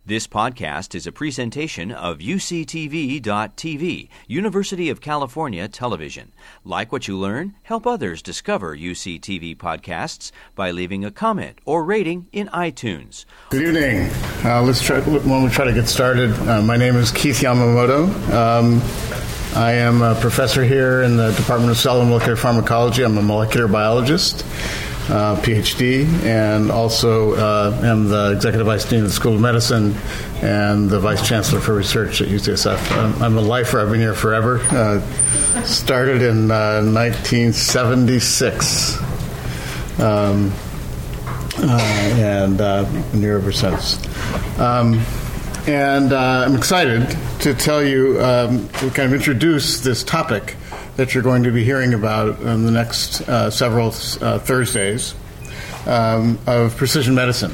This podcast is a presentation of UCTV.tv, University of California Television. Like what you learn? Help others discover UCTV podcasts by leaving a comment or rating in iTunes. Good evening. Let's try to get started. My name is Keith Yamamoto. I am a professor here in the Department of Cell and Molecular Pharmacology. I'm a molecular biologist. PhD, and also am the Executive Vice Dean of the School of Medicine and the Vice Chancellor for Research at UCSF. I'm a lifer. I've been here forever. Started in 1976, and been here ever since. And I'm excited to tell you, to kind of introduce this topic that you're going to be hearing about in the next several Thursdays of precision medicine.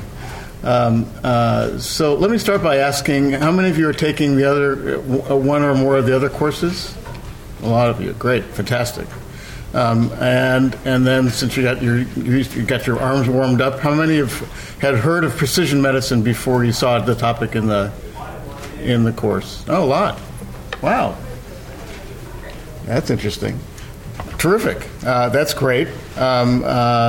So let me start by asking, how many of you are taking the other one or more of the other courses? A lot of you. Great, fantastic. And then since you got your arms warmed up, how many had heard of precision medicine before you saw the topic in the course? Oh, a lot. Wow. That's interesting. Terrific. That's great. I'm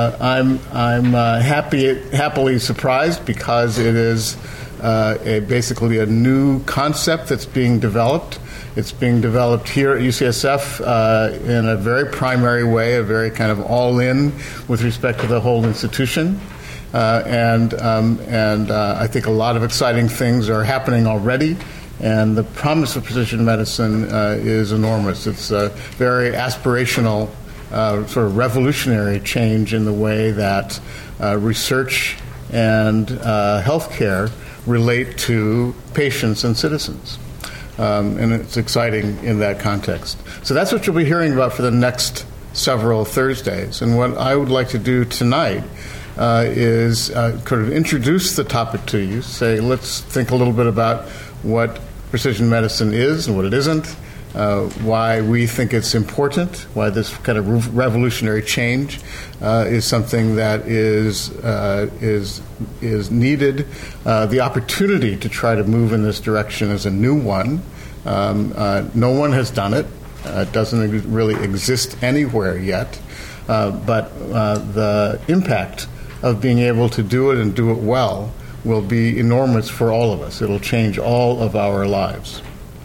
happily surprised because it is basically a new concept that's being developed. It's being developed here at UCSF in a very primary way, a very kind of all-in with respect to the whole institution. And I think a lot of exciting things are happening already. And the promise of precision medicine is enormous. It's a very aspirational, sort of revolutionary change in the way that research and healthcare relate to patients and citizens. And it's exciting in that context. So that's what you'll be hearing about for the next several Thursdays. And what I would like to do tonight is kind of introduce the topic to you, say, let's think a little bit about what precision medicine is and what it isn't, why we think it's important, why this kind of revolutionary change is something that is needed. The opportunity to try to move in this direction is a new one. No one has done it. It doesn't really exist anywhere yet. But the impact of being able to do it and do it well will be enormous for all of us. It'll change all of our lives.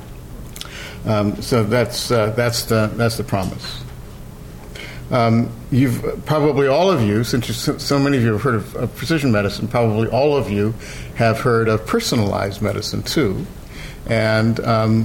So that's the promise. You've probably all of you, since so many of you have heard of precision medicine, probably all of you have heard of personalized medicine too. And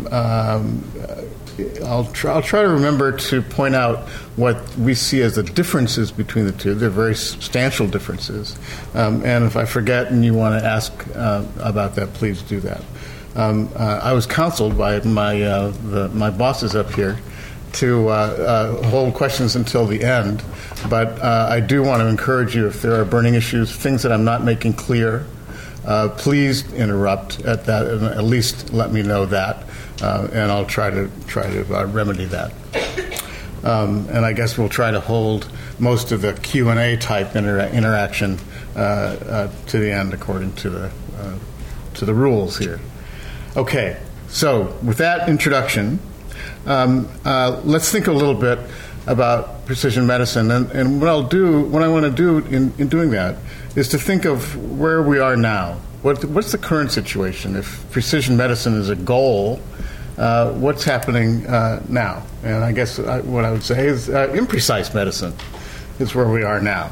I'll try to remember to point out what we see as the differences between the two. They're very substantial differences. And if I forget and you want to ask about that, please do that. I was counseled by my bosses up here to hold questions until the end. But I do want to encourage you, if there are burning issues, things that I'm not making clear, please interrupt at that, and at least let me know that. And I'll try to remedy that. And I guess we'll try to hold most of the Q&A type interaction to the end according to the rules here. Okay, so with that introduction, let's think a little bit about precision medicine. And what I want to do in doing that is to think of where we are now. What's the current situation? If precision medicine is a goal, what's happening now? And I guess what I would say is imprecise medicine is where we are now.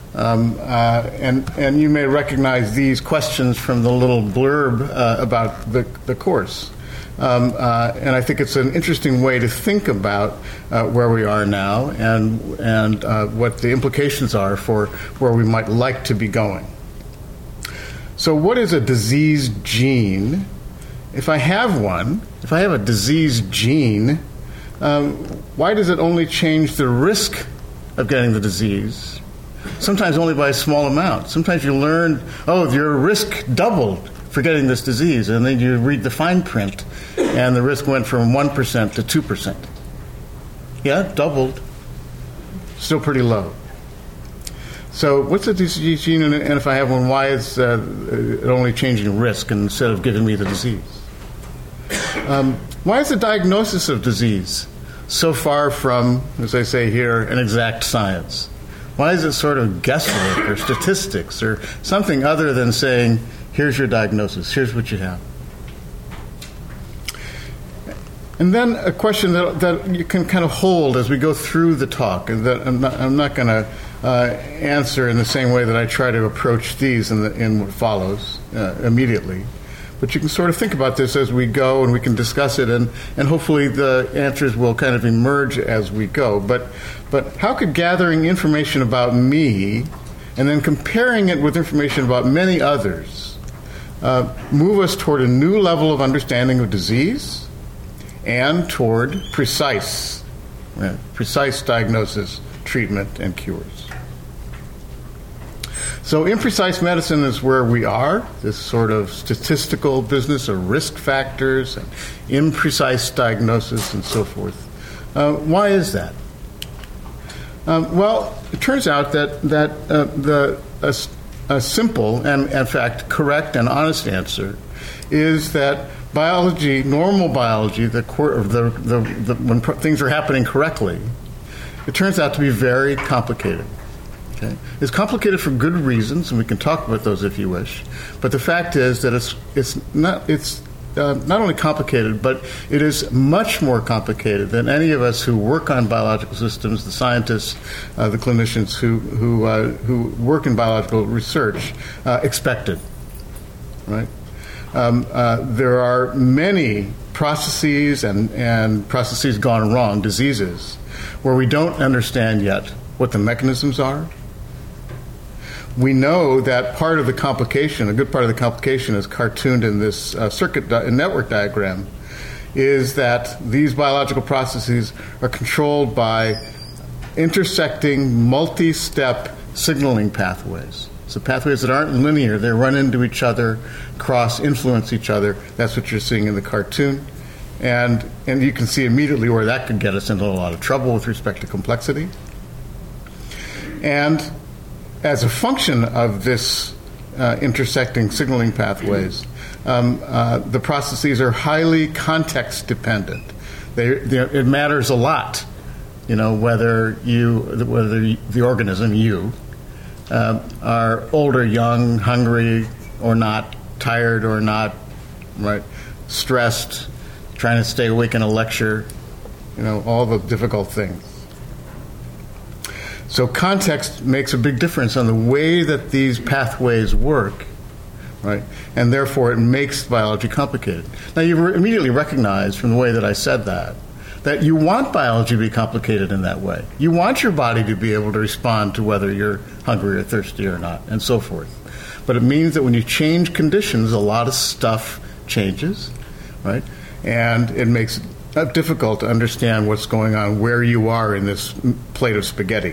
And you may recognize these questions from the little blurb about the course. And I think it's an interesting way to think about where we are now and what the implications are for where we might like to be going. So what is a disease gene? If I have a disease gene, why does it only change the risk of getting the disease? Sometimes only by a small amount. Sometimes you learn, your risk doubled for getting this disease, and then you read the fine print, and the risk went from 1% to 2%. Yeah, doubled. Still pretty low. So what's a disease gene, and if I have one, why is it only changing risk instead of giving me the disease? Why is the diagnosis of disease so far from, as I say here, an exact science? Why is it sort of guesswork or statistics or something other than saying, here's your diagnosis, here's what you have? And then a question that you can kind of hold as we go through the talk, and that I'm not going to answer in the same way that I try to approach these in what follows immediately. But you can sort of think about this as we go, and we can discuss it, and hopefully the answers will kind of emerge as we go. But how could gathering information about me and then comparing it with information about many others move us toward a new level of understanding of disease and toward precise diagnosis, treatment, and cures? So imprecise medicine is where we are, this sort of statistical business of risk factors and imprecise diagnosis and so forth. Why is that? Well, it turns out that a simple and, in fact, correct and honest answer is that biology, normal biology, when things are happening correctly, it turns out to be very complicated. Okay? It's complicated for good reasons, and we can talk about those if you wish. But the fact is that it's not only complicated, but it is much more complicated than any of us who work on biological systems, the scientists, the clinicians who work in biological research, expected. Right? There are many processes and processes gone wrong, diseases, where we don't understand yet what the mechanisms are. We know that part of the complication, a good part of the complication is cartooned in this network diagram, is that these biological processes are controlled by intersecting multi-step signaling pathways. So pathways that aren't linear, they run into each other, influence each other. That's what you're seeing in the cartoon. And you can see immediately where that could get us into a lot of trouble with respect to complexity. And as a function of this intersecting signaling pathways, the processes are highly context dependent. It matters a lot, whether the organism, you, are old or young, hungry or not, tired or not, right, stressed, trying to stay awake in a lecture, all the difficult things. So context makes a big difference on the way that these pathways work, right? And therefore it makes biology complicated. Now you immediately recognize from the way that I said that you want biology to be complicated in that way. You want your body to be able to respond to whether you're hungry or thirsty or not, and so forth. But it means that when you change conditions, a lot of stuff changes, right? And it makes it difficult to understand what's going on, where you are in this plate of spaghetti.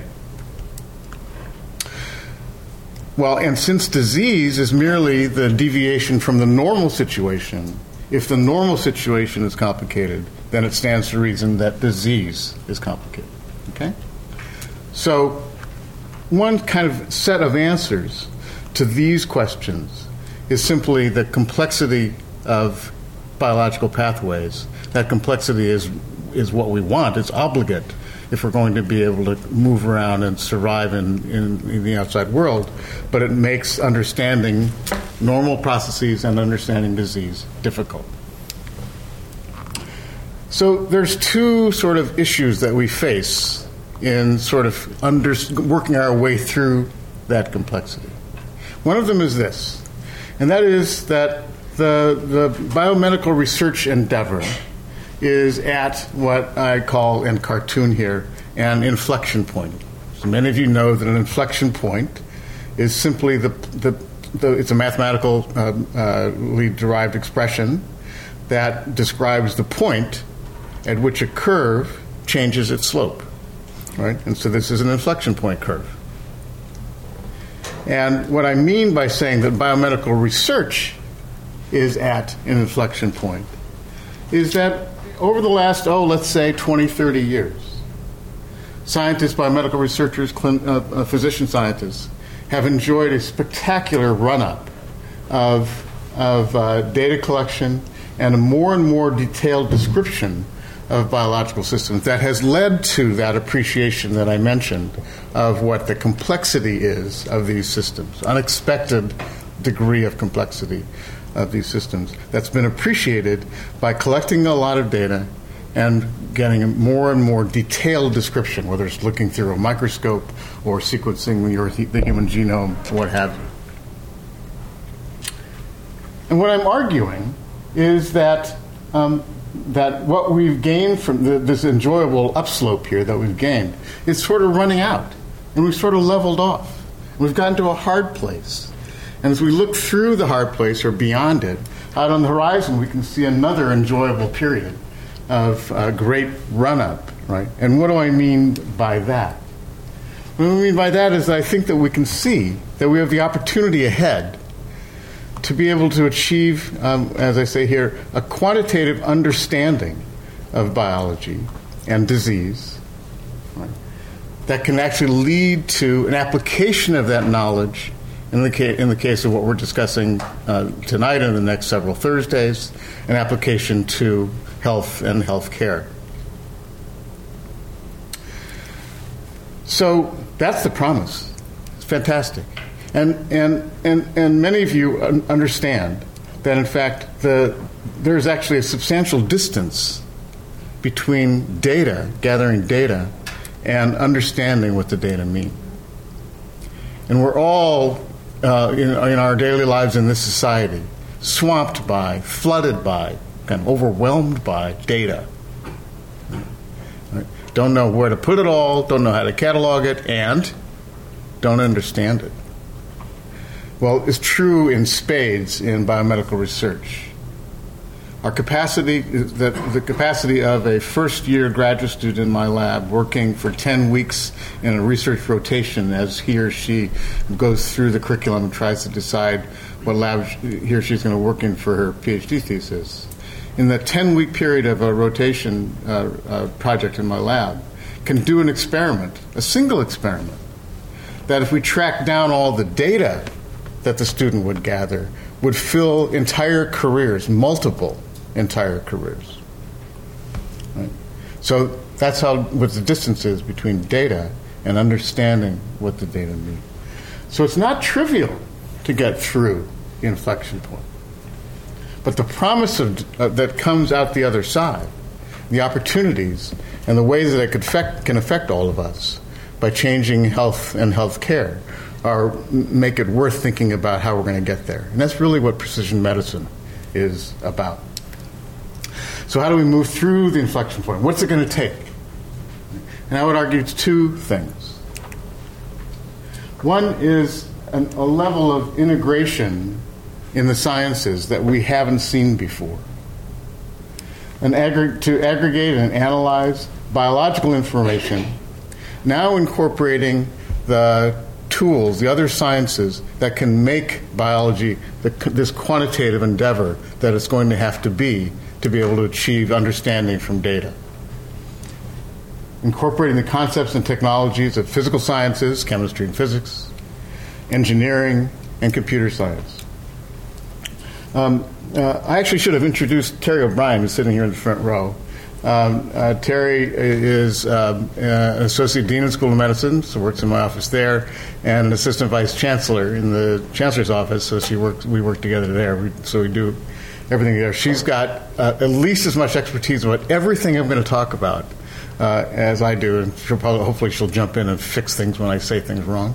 Well, and since disease is merely the deviation from the normal situation, if the normal situation is complicated, then it stands to reason that disease is complicated. Okay? So one kind of set of answers to these questions is simply the complexity of biological pathways. That complexity is what we want. It's obligate if we're going to be able to move around and survive in the outside world. But it makes understanding normal processes and understanding disease difficult. So there's two sort of issues that we face in sort of working our way through that complexity. One of them is this, and that is that the biomedical research endeavor is at what I call in cartoon here an inflection point. So many of you know that an inflection point is simply it's a mathematically derived expression that describes the point at which a curve changes its slope, right? And so this is an inflection point curve. And what I mean by saying that biomedical research is at an inflection point is that over the last, let's say 20, 30 years, scientists, biomedical researchers, physician scientists have enjoyed a spectacular run-up of data collection and a more and more detailed description of biological systems that has led to that appreciation that I mentioned of what the complexity is of these systems, unexpected degree of complexity of these systems that's been appreciated by collecting a lot of data and getting a more and more detailed description, whether it's looking through a microscope or sequencing the human genome, what have you. And what I'm arguing is that that what we've gained from this enjoyable upslope here that we've gained is sort of running out, and we've sort of leveled off. We've gotten to a hard place. And as we look through the hard place or beyond it, out on the horizon we can see another enjoyable period of great run-up, right? And what do I mean by that? What I mean by that is I think that we can see that we have the opportunity ahead to be able to achieve, as I say here, a quantitative understanding of biology and disease, right, that can actually lead to an application of that knowledge in the case of what we're discussing tonight and the next several Thursdays, an application to health and health care. So that's the promise. It's fantastic. And many of you understand that, in fact, there's actually a substantial distance between data, gathering data, and understanding what the data mean. And we're all, in our daily lives in this society, swamped by, flooded by, kind of overwhelmed by data. Right? Don't know where to put it all, don't know how to catalog it, and don't understand it. Well, it's true in spades in biomedical research. Our capacity, the capacity of a first-year graduate student in my lab working for 10 weeks in a research rotation as he or she goes through the curriculum and tries to decide what lab he or she is going to work in for her PhD thesis. In the 10-week period of a rotation project in my lab, can do an experiment, a single experiment, that if we track down all the data that the student would gather, would fill entire careers, multiple entire careers. Right? So that's what the distance is between data and understanding what the data mean. So it's not trivial to get through the inflection point. But the promise that comes out the other side, the opportunities and the ways that it can affect all of us by changing health and health care make it worth thinking about how we're going to get there. And that's really what precision medicine is about. So how do we move through the inflection point? What's it going to take? And I would argue it's two things. One is a level of integration in the sciences that we haven't seen before. To aggregate and analyze biological information, now incorporating the tools, the other sciences that can make biology this quantitative endeavor that it's going to have to be able to achieve understanding from data. Incorporating the concepts and technologies of physical sciences, chemistry and physics, engineering, and computer science. I actually should have introduced Terry O'Brien, who's sitting here in the front row. Terry is an associate dean of the School of Medicine, so works in my office there, and an assistant vice chancellor in the chancellor's office. So we work together there. So we do everything there. She's got at least as much expertise about everything I'm going to talk about as I do, and hopefully she'll jump in and fix things when I say things wrong.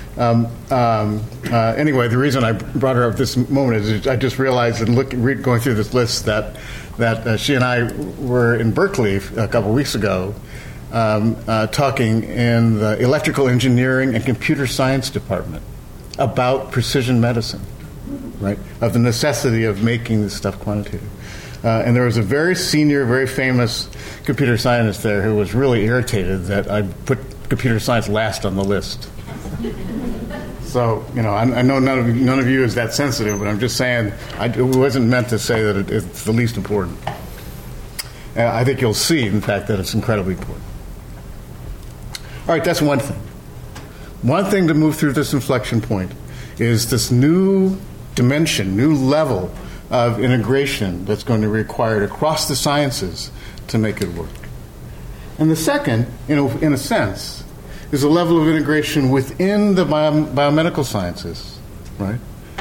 Anyway, the reason I brought her up this moment is I just realized and going through this list that she and I were in Berkeley a couple of weeks ago talking in the electrical engineering and computer science department about precision medicine, right? Of the necessity of making this stuff quantitative. And there was a very senior, very famous computer scientist there who was really irritated that I put computer science last on the list. So, I know none of you is that sensitive, but I'm just saying it wasn't meant to say that it's the least important. I think you'll see, in fact, that it's incredibly important. All right, that's one thing. One thing to move through this inflection point is this new dimension, new level of integration that's going to be required across the sciences to make it work. And the second, in a sense, is a level of integration within the biomedical sciences, right?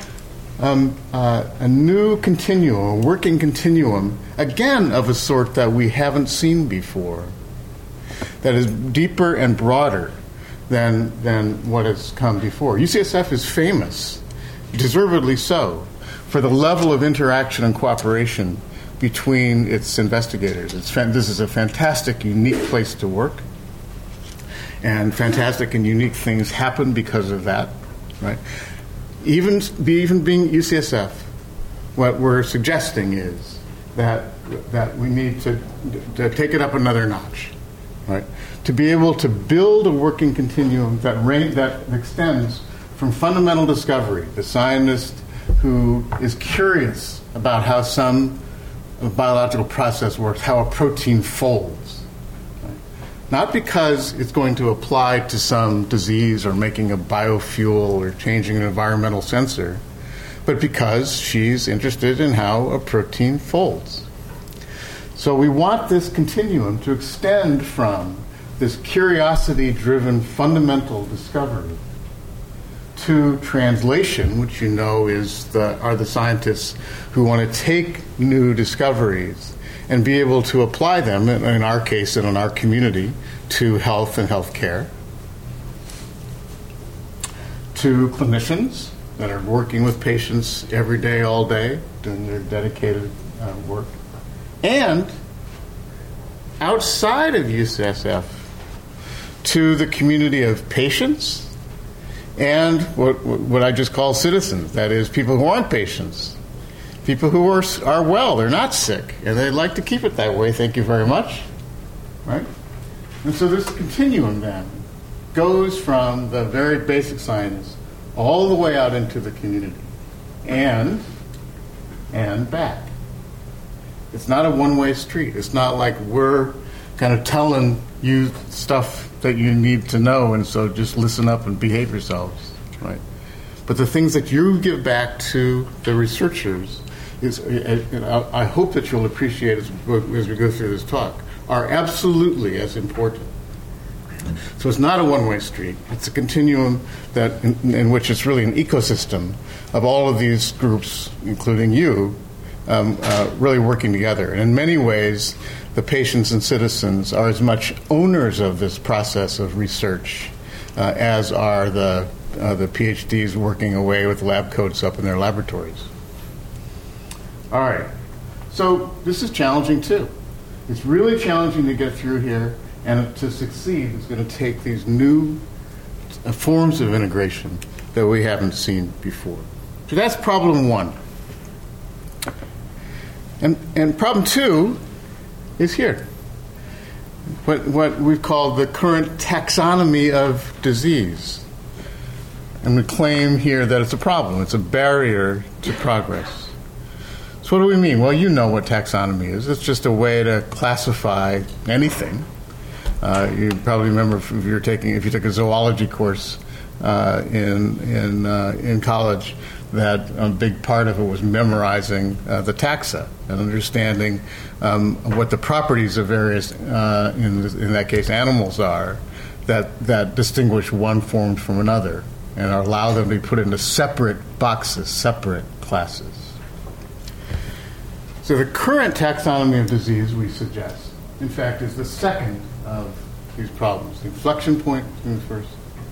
A new continuum, a working continuum, again of a sort that we haven't seen before, that is deeper and broader than what has come before. UCSF is famous, deservedly so, for the level of interaction and cooperation between its investigators. This is a fantastic, unique place to work, and fantastic and unique things happen because of that, right? Even being UCSF, what we're suggesting is that we need to take it up another notch, right? To be able to build a working continuum that extends from fundamental discovery, the scientist who is curious about how some biological process works, how a protein folds. Right? Not because it's going to apply to some disease or making a biofuel or changing an environmental sensor, but because she's interested in how a protein folds. So we want this continuum to extend from this curiosity-driven fundamental discovery to translation, which you know are the scientists who want to take new discoveries and be able to apply them, in our case and in our community, to health and healthcare, to clinicians that are working with patients every day, all day, doing their dedicated work, and outside of UCSF, to the community of patients and what I just call citizens, that is, people who aren't patients, people who are well, they're not sick, and they'd like to keep it that way, thank you very much, right? And so this continuum then goes from the very basic science all the way out into the community and back. It's not a one-way street. It's not like we're kind of telling you stuff that you need to know, and so just listen up and behave yourselves, right? But the things that you give back to the researchers is, I hope that you'll appreciate as we go through this talk, are absolutely as important. So it's not a one-way street. It's a continuum that in which it's really an ecosystem of all of these groups, including you, really working together. And in many ways, the patients and citizens are as much owners of this process of research as are the PhDs working away with lab coats up in their laboratories. All right. So this is challenging, too. It's really challenging to get through here, and to succeed, it's going to take these new forms of integration that we haven't seen before. So that's problem one. And problem two is here. What we've called the current taxonomy of disease. And we claim here that it's a problem. It's a barrier to progress. So what do we mean? Well, you know what taxonomy is. It's just a way to classify anything. You probably remember if you took a zoology course in college, that a big part of it was memorizing the taxa and understanding what the properties of various, in that case, animals are that distinguish one form from another and allow them to be put into separate boxes, separate classes. So the current taxonomy of disease, we suggest, in fact, is the second of these problems. The inflection point in the first,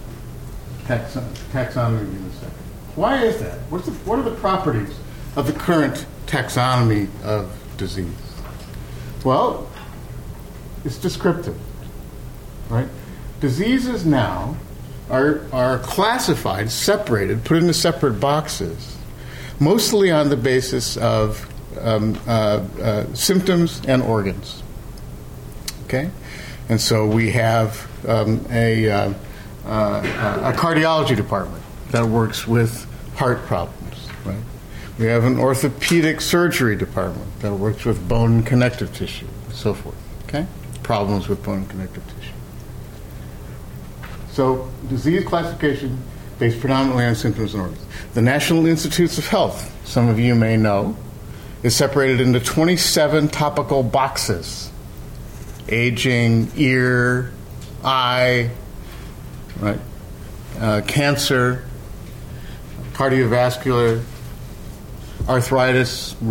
taxonomy in the second. Why is that? What are the properties of the current taxonomy of disease? Well, it's descriptive, right? Diseases now are classified, separated, put into separate boxes, mostly on the basis of symptoms and organs. Okay, and so we have a cardiology department that works with heart problems, right? We have an orthopedic surgery department that works with bone and connective tissue, and so forth. Okay, problems with bone and connective tissue. So disease classification based predominantly on symptoms and organs. The National Institutes of Health, some of you may know, is separated into 27 topical boxes. Aging, ear, eye, right? Cancer, cardiovascular, arthritis,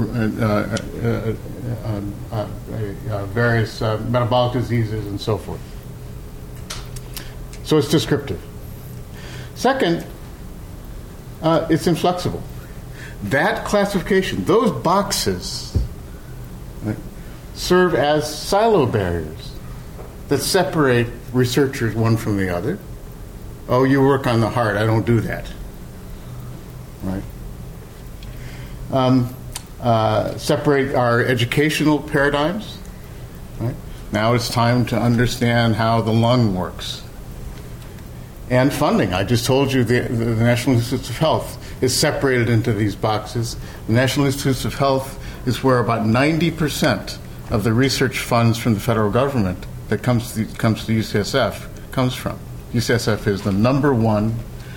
various metabolic diseases, and so forth. So it's descriptive. Second, it's inflexible. That classification, those boxes, right, serve as silo barriers that separate researchers one from the other. Oh, you work on the heart. I don't do that. Right? Separate our educational paradigms. Right? Now it's time to understand how the lung works. And funding. I just told you the National Institutes of Health is separated into these boxes. The National Institutes of Health is where about 90% of the research funds from the federal government that comes to UCSF comes from. UCSF is the number one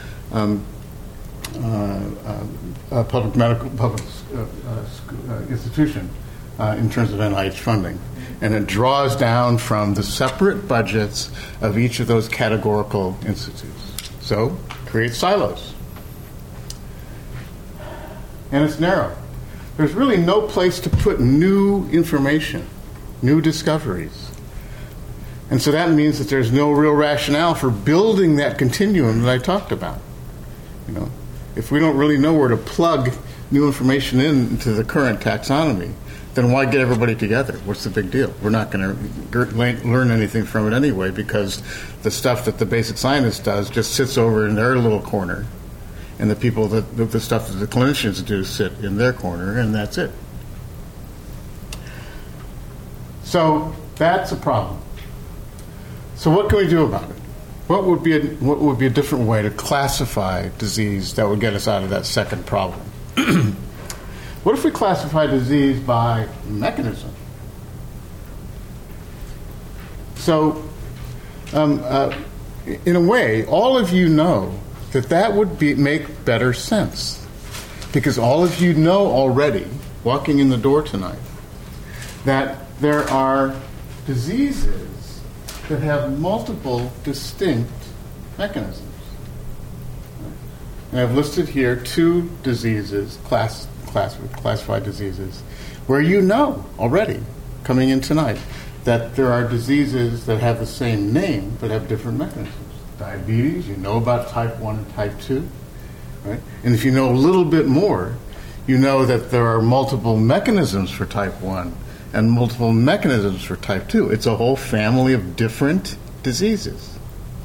public institution in terms of NIH funding. And it draws down from the separate budgets of each of those categorical institutes. So, create silos. And it's narrow. There's really no place to put new information, new discoveries. And so that means that there's no real rationale for building that continuum that I talked about. You know, if we don't really know where to plug new information into the current taxonomy, then why get everybody together? What's the big deal? We're not going to learn anything from it anyway, because the stuff that the basic scientist does just sits over in their little corner, and the people the stuff that the clinicians do sit in their corner, and that's it. So that's a problem. So what can we do about it? What would be a different way to classify disease that would get us out of that second problem? What if we classify disease by mechanism? So, in a way, all of you know that would make better sense, because all of you know already, walking in the door tonight, that there are diseases that have multiple distinct mechanisms. And I've listed here 2 diseases, classified diseases, where you know already, coming in tonight, that there are diseases that have the same name but have different mechanisms. Diabetes, you know about type 1 and type 2, right? And if you know a little bit more, you know that there are multiple mechanisms for type 1 and multiple mechanisms for type 2. It's a whole family of different diseases.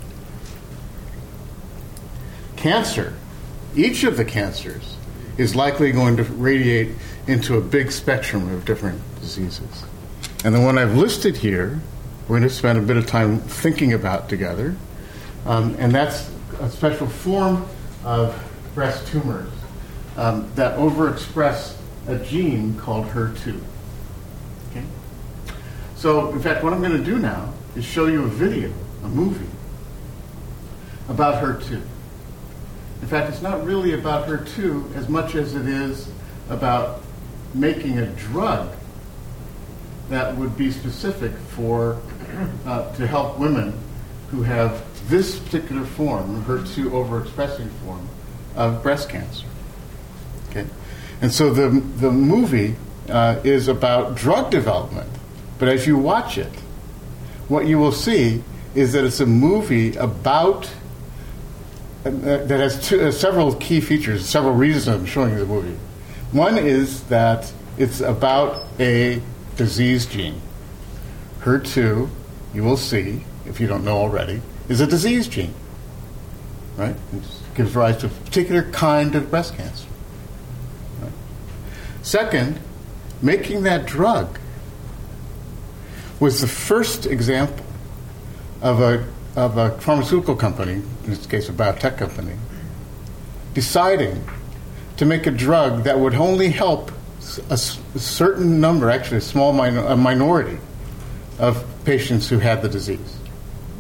Cancer, each of the cancers is likely going to radiate into a big spectrum of different diseases. And the one I've listed here, we're going to spend a bit of time thinking about together, and that's a special form of breast tumors that overexpress a gene called HER2. Okay? So, in fact, what I'm going to do now is show you a video, a movie, about HER2. In fact, it's not really about HER2 as much as it is about making a drug that would be specific for to help women who have this particular form, HER2 overexpressing form, of breast cancer. Okay, and so the movie is about drug development, but as you watch it, what you will see is that it's a movie about that has several key features, several reasons I'm showing you the movie. One is that it's about a disease gene. HER2, you will see, if you don't know already, is a disease gene, right? It gives rise to a particular kind of breast cancer. Right? Second, making that drug was the first example of a pharmaceutical company, in this case a biotech company, deciding to make a drug that would only help a certain number, actually a small minority, of patients who had the disease.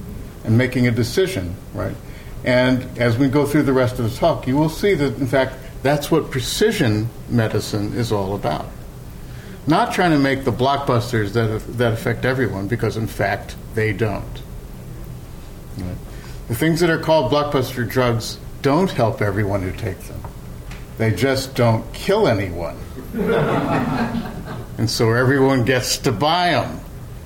and making a decision, right? And as we go through the rest of the talk, you will see that, in fact, that's what precision medicine is all about. Not trying to make the blockbusters that affect everyone, because, in fact, they don't. Right? The things that are called blockbuster drugs don't help everyone who take them. They just don't kill anyone. And so everyone gets to buy them.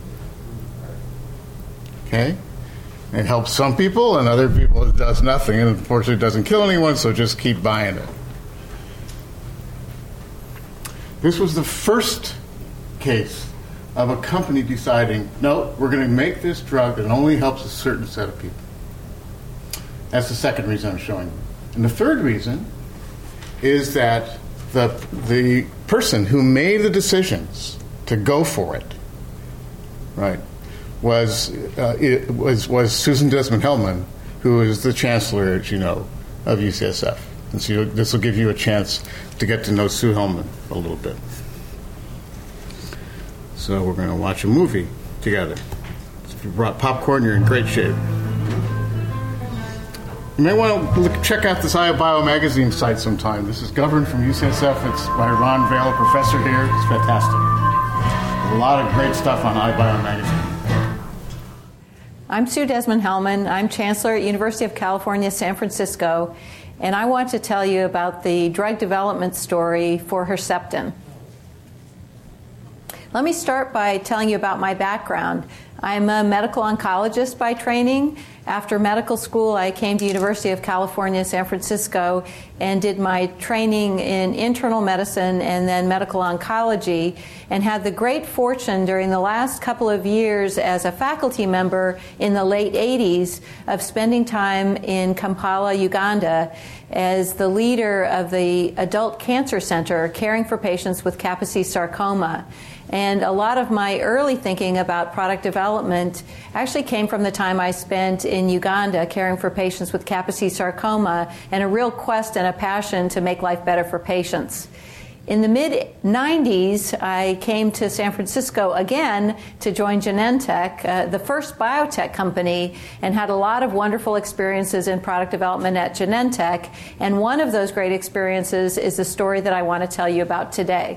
Okay? It helps some people, and other people it does nothing, and unfortunately it doesn't kill anyone, so just keep buying it. This was the first case of a company deciding, no, we're going to make this drug that only helps a certain set of people. That's the second reason I'm showing you. And the third reason is that the person who made the decisions to go for it, right, was Susan Desmond-Hellmann, who is the chancellor, as you know, of UCSF. And so this will give you a chance to get to know Sue Hellmann a little bit. So we're going to watch a movie together. If you brought popcorn, you're in great shape. You may want to check out this iBio magazine site sometime. This is governed from UCSF. It's by Ron Vale, a professor here. It's fantastic. There's a lot of great stuff on iBio magazine. I'm Sue Desmond-Hellmann. I'm Chancellor at University of California, San Francisco, and I want to tell you about the drug development story for Herceptin. Let me start by telling you about my background. I'm a medical oncologist by training. After medical school, I came to University of California, San Francisco, and did my training in internal medicine and then medical oncology, and had the great fortune during the last couple of years as a faculty member in the late 80s of spending time in Kampala, Uganda, as the leader of the Adult Cancer Center caring for patients with Kaposi sarcoma. And a lot of my early thinking about product development actually came from the time I spent in Uganda caring for patients with Kaposi sarcoma, and a real quest and a passion to make life better for patients. In the mid-90s, I came to San Francisco again to join Genentech, the first biotech company, and had a lot of wonderful experiences in product development at Genentech. And one of those great experiences is the story that I want to tell you about today.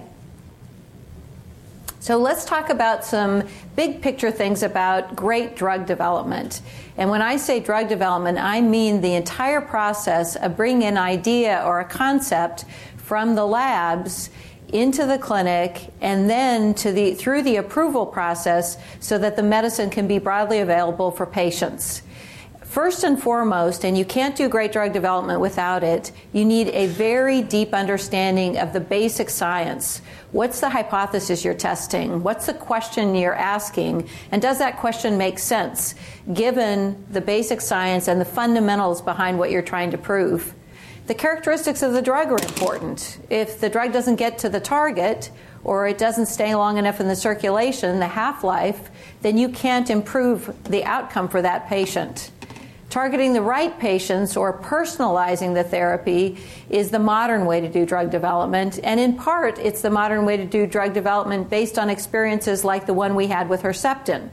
So let's talk about some big picture things about great drug development. And when I say drug development, I mean the entire process of bringing an idea or a concept from the labs into the clinic and then through the approval process so that the medicine can be broadly available for patients. First and foremost, and you can't do great drug development without it, you need a very deep understanding of the basic science. What's the hypothesis you're testing? What's the question you're asking? And does that question make sense, given the basic science and the fundamentals behind what you're trying to prove? The characteristics of the drug are important. If the drug doesn't get to the target, or it doesn't stay long enough in the circulation, the half-life, then you can't improve the outcome for that patient. Targeting the right patients or personalizing the therapy is the modern way to do drug development, and in part it's the modern way to do drug development based on experiences like the one we had with Herceptin.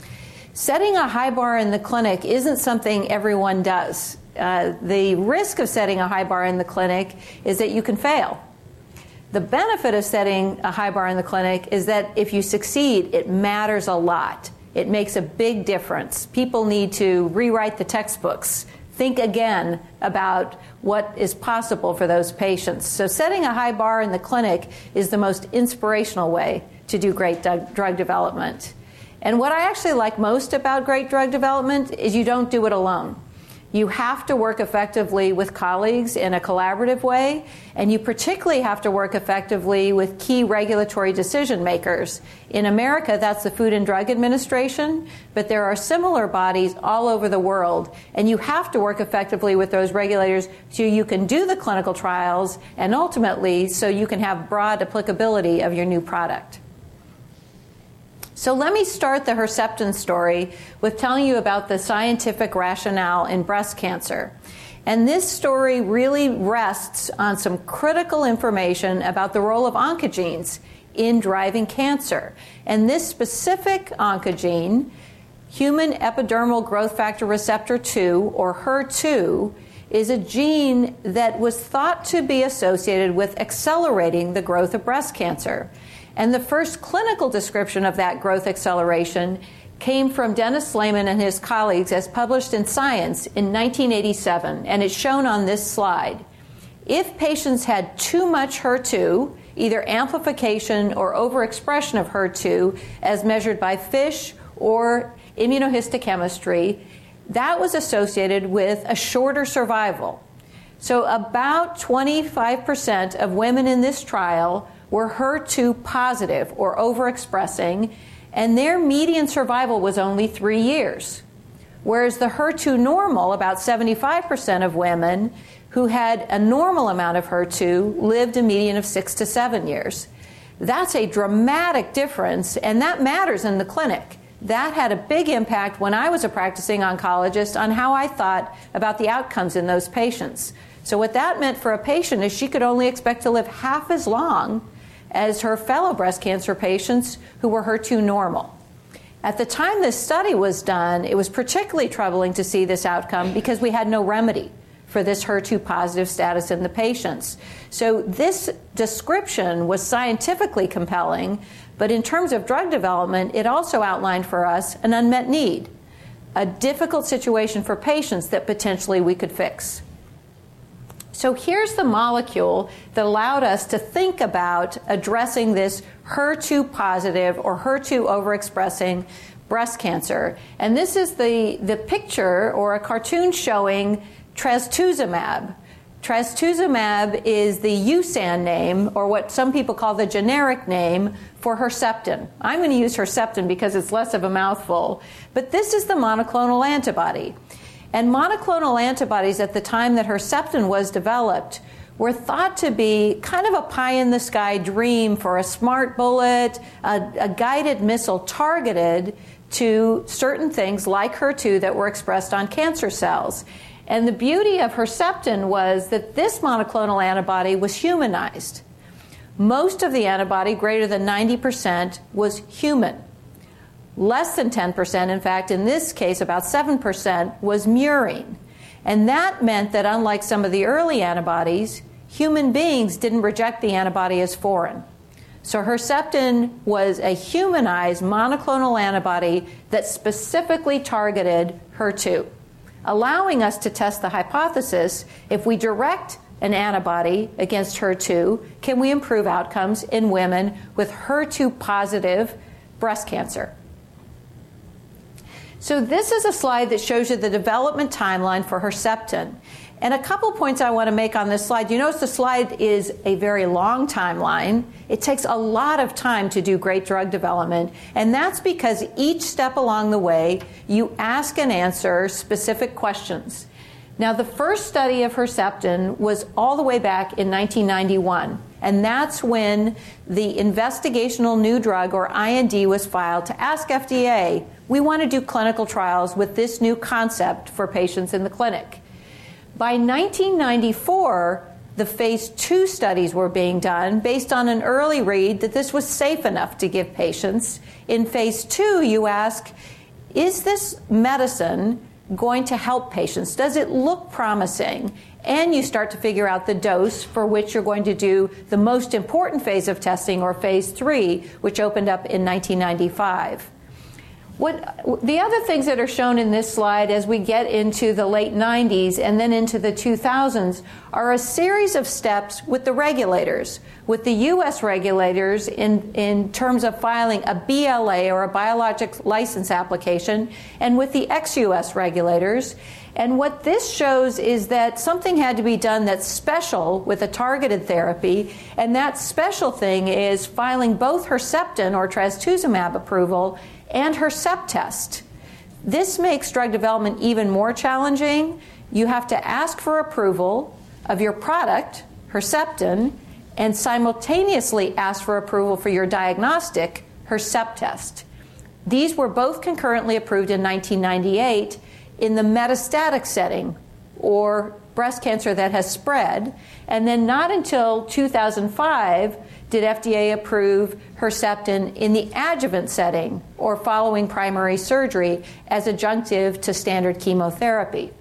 Setting a high bar in the clinic isn't something everyone does. The risk of setting a high bar in the clinic is that you can fail. The benefit of setting a high bar in the clinic is that if you succeed, it matters a lot. It makes a big difference. People need to rewrite the textbooks, think again about what is possible for those patients. So setting a high bar in the clinic is the most inspirational way to do great drug development. And what I actually like most about great drug development is you don't do it alone. You have to work effectively with colleagues in a collaborative way, and you particularly have to work effectively with key regulatory decision makers. In America, that's the Food and Drug Administration, but there are similar bodies all over the world, and you have to work effectively with those regulators so you can do the clinical trials and ultimately so you can have broad applicability of your new product. So let me start the Herceptin story with telling you about the scientific rationale in breast cancer. And this story really rests on some critical information about the role of oncogenes in driving cancer. And this specific oncogene human epidermal growth factor receptor 2, or HER2, is a gene that was thought to be associated with accelerating the growth of breast cancer. And the first clinical description of that growth acceleration came from Dennis Slayman and his colleagues as published in Science in 1987, and it's shown on this slide. If patients had too much HER2, either amplification or overexpression of HER2 as measured by FISH or immunohistochemistry, that was associated with a shorter survival. So about 25% of women in this trial were HER2 positive or overexpressing, and their median survival was only 3 years. Whereas the HER2 normal, about 75% of women who had a normal amount of HER2 lived a median of 6 to 7 years. That's a dramatic difference, and that matters in the clinic. That had a big impact when I was a practicing oncologist on how I thought about the outcomes in those patients. So what that meant for a patient is she could only expect to live half as long as her fellow breast cancer patients who were HER2 normal. At the time this study was done, it was particularly troubling to see this outcome because we had no remedy for this HER2 positive status in the patients. So this description was scientifically compelling, but in terms of drug development, it also outlined for us an unmet need, a difficult situation for patients that potentially we could fix. So here's the molecule that allowed us to think about addressing this HER2 positive or HER2 overexpressing breast cancer. And this is the picture or a cartoon showing trastuzumab. Trastuzumab is the USAN name, or what some people call the generic name, for Herceptin. I'm going to use Herceptin because it's less of a mouthful. But this is the monoclonal antibody. And monoclonal antibodies at the time that Herceptin was developed were thought to be kind of a pie-in-the-sky dream for a smart bullet, a guided missile targeted to certain things like HER2 that were expressed on cancer cells. And the beauty of Herceptin was that this monoclonal antibody was humanized. Most of the antibody, greater than 90%, was human. Less than 10%, in fact, in this case, about 7%, was murine. And that meant that unlike some of the early antibodies, human beings didn't reject the antibody as foreign. So Herceptin was a humanized monoclonal antibody that specifically targeted HER2, allowing us to test the hypothesis, if we direct an antibody against HER2, can we improve outcomes in women with HER2 positive breast cancer? So this is a slide that shows you the development timeline for Herceptin. And a couple points I want to make on this slide. You notice the slide is a very long timeline. It takes a lot of time to do great drug development, and that's because each step along the way, you ask and answer specific questions. Now, the first study of Herceptin was all the way back in 1991, and that's when the investigational new drug, or IND, was filed to ask FDA, we want to do clinical trials with this new concept for patients in the clinic. By 1994, the phase 2 studies were being done based on an early read that this was safe enough to give patients. In phase 2, you ask, is this medicine going to help patients? Does it look promising? And you start to figure out the dose for which you're going to do the most important phase of testing, or phase 3, which opened up in 1995. The other things that are shown in this slide as we get into the late 90s and then into the 2000s are a series of steps with the regulators, with the U.S. regulators in terms of filing a BLA, or a biologics license application, and with the ex-U.S. regulators. And what this shows is that something had to be done that's special with a targeted therapy, and that special thing is filing both Herceptin, or trastuzumab, approval and Herceptest. This makes drug development even more challenging. You have to ask for approval of your product, Herceptin, and simultaneously ask for approval for your diagnostic, Herceptest. These were both concurrently approved in 1998 in the metastatic setting, or breast cancer that has spread. And then not until 2005 did FDA approve Herceptin in the adjuvant setting or following primary surgery as adjunctive to standard chemotherapy.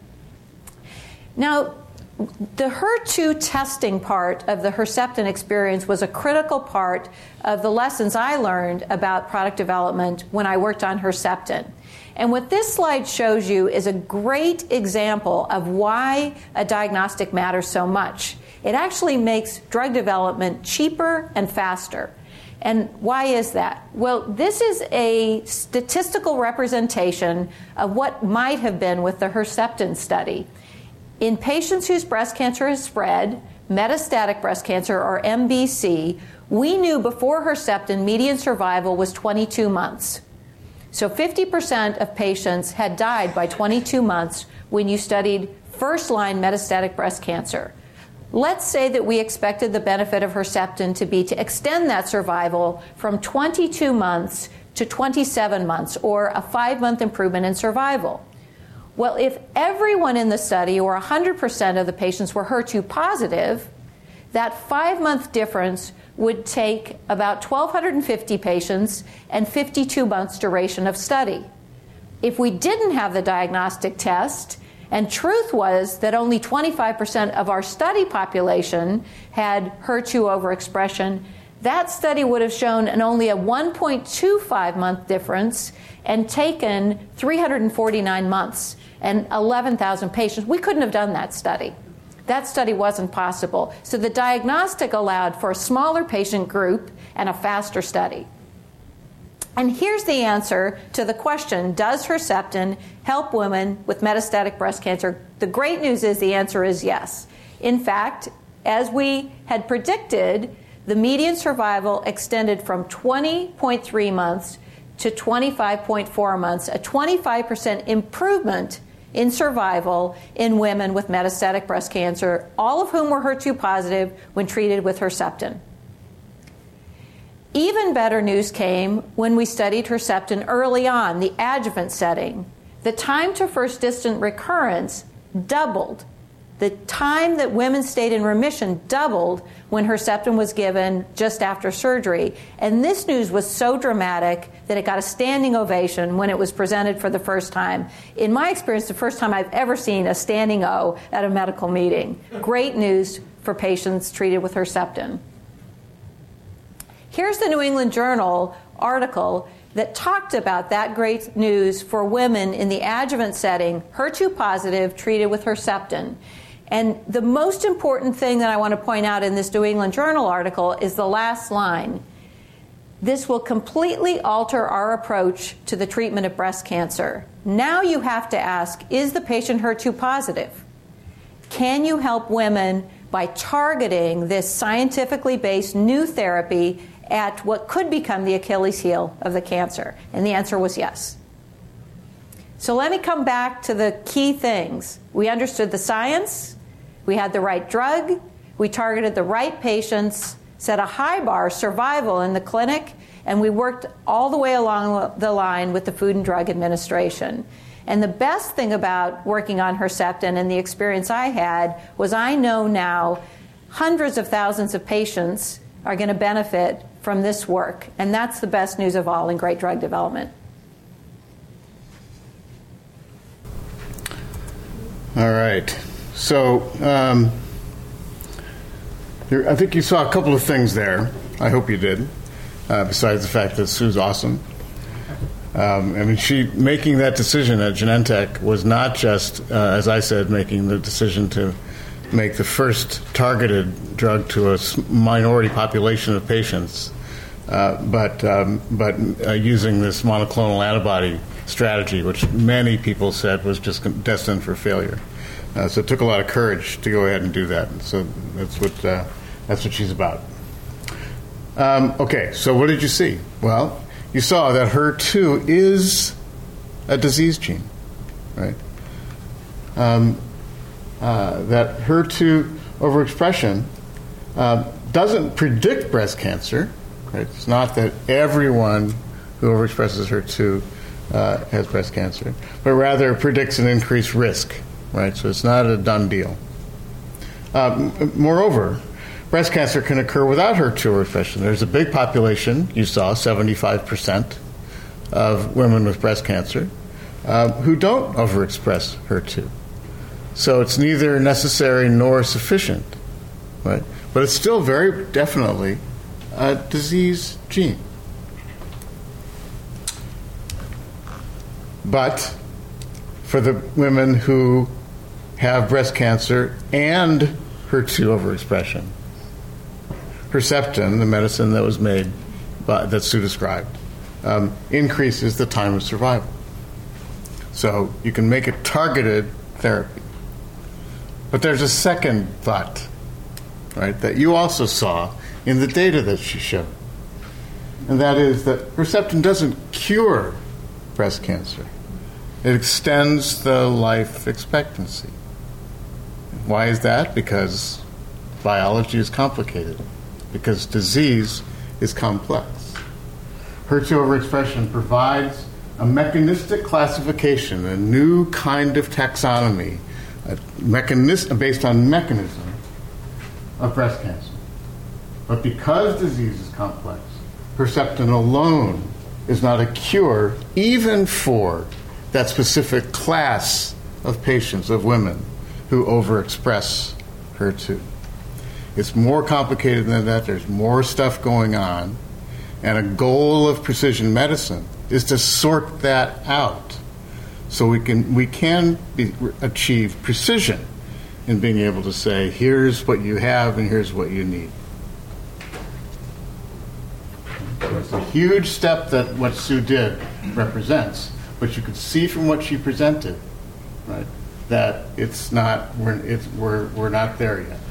Now, the HER2 testing part of the Herceptin experience was a critical part of the lessons I learned about product development when I worked on Herceptin. And what this slide shows you is a great example of why a diagnostic matters so much. It actually makes drug development cheaper and faster. And why is that? Well, this is a statistical representation of what might have been with the Herceptin study. In patients whose breast cancer has spread, metastatic breast cancer, or MBC, we knew before Herceptin median survival was 22 months. So 50% of patients had died by 22 months when you studied first-line metastatic breast cancer. Let's say that we expected the benefit of Herceptin to be to extend that survival from 22 months to 27 months, or a 5-month improvement in survival. Well, if everyone in the study, or 100% of the patients, were HER2 positive, that 5-month difference would take about 1,250 patients and 52 months duration of study. If we didn't have the diagnostic test, and truth was that only 25% of our study population had HER2 overexpression, that study would have shown only a 1.25-month difference and taken 349 months and 11,000 patients. We couldn't have done that study. That study wasn't possible. So the diagnostic allowed for a smaller patient group and a faster study. And here's the answer to the question, does Herceptin help women with metastatic breast cancer? The great news is the answer is yes. In fact, as we had predicted, the median survival extended from 20.3 months to 25.4 months, a 25% improvement in survival in women with metastatic breast cancer, all of whom were HER2 positive when treated with Herceptin. Even better news came when we studied Herceptin early on, the adjuvant setting. The time to first distant recurrence doubled. The time that women stayed in remission doubled when Herceptin was given just after surgery. And this news was so dramatic that it got a standing ovation when it was presented for the first time. In my experience, the first time I've ever seen a standing O at a medical meeting. Great news for patients treated with Herceptin. Here's the New England Journal article that talked about that great news for women in the adjuvant setting, HER2 positive, treated with Herceptin. And the most important thing that I want to point out in this New England Journal article is the last line. This will completely alter our approach to the treatment of breast cancer. Now you have to ask, is the patient HER2 positive? Can you help women by targeting this scientifically based new therapy at what could become the Achilles heel of the cancer? And the answer was yes. So let me come back to the key things. We understood the science, we had the right drug, we targeted the right patients, set a high bar, survival in the clinic, and we worked all the way along the line with the Food and Drug Administration. And the best thing about working on Herceptin and the experience I had was I know now hundreds of thousands of patients are going to benefit from this work. And that's the best news of all in great drug development. All right. So I think you saw a couple of things there. I hope you did, besides the fact that Sue's awesome. I mean, making that decision at Genentech was not just, as I said, making the decision to make the first targeted drug to a minority population of patients, but using this monoclonal antibody strategy, which many people said was just destined for failure. So it took a lot of courage to go ahead and do that. So that's what she's about. Okay, so what did you see? Well, you saw that HER2 is a disease gene, right? That HER2 overexpression doesn't predict breast cancer. Right? It's not that everyone who overexpresses HER2 has breast cancer, but rather predicts an increased risk right? So it's not a done deal. Moreover, breast cancer can occur without HER2 overexpression. There's a big population, you saw, 75% of women with breast cancer, who don't overexpress HER2. So it's neither necessary nor sufficient, right? But it's still very definitely a disease gene. But for the women who have breast cancer and HER2 overexpression, Herceptin, the medicine that was made that Sue described, increases the time of survival. So you can make a targeted therapy. But there's a second thought, right, that you also saw in the data that she showed. And that is that Herceptin doesn't cure breast cancer. It extends the life expectancy. Why is that? Because biology is complicated. Because disease is complex. HER2 overexpression provides a mechanistic classification, a new kind of taxonomy, based on mechanism of breast cancer. But because disease is complex, Herceptin alone is not a cure, even for that specific class of patients, of women, who overexpress HER2. It's more complicated than that. There's more stuff going on. And a goal of precision medicine is to sort that out so we can achieve precision in being able to say, here's what you have and here's what you need. So it's a huge step that what Sue did represents, but you could see from what she presented, right, that it's not we're not there yet.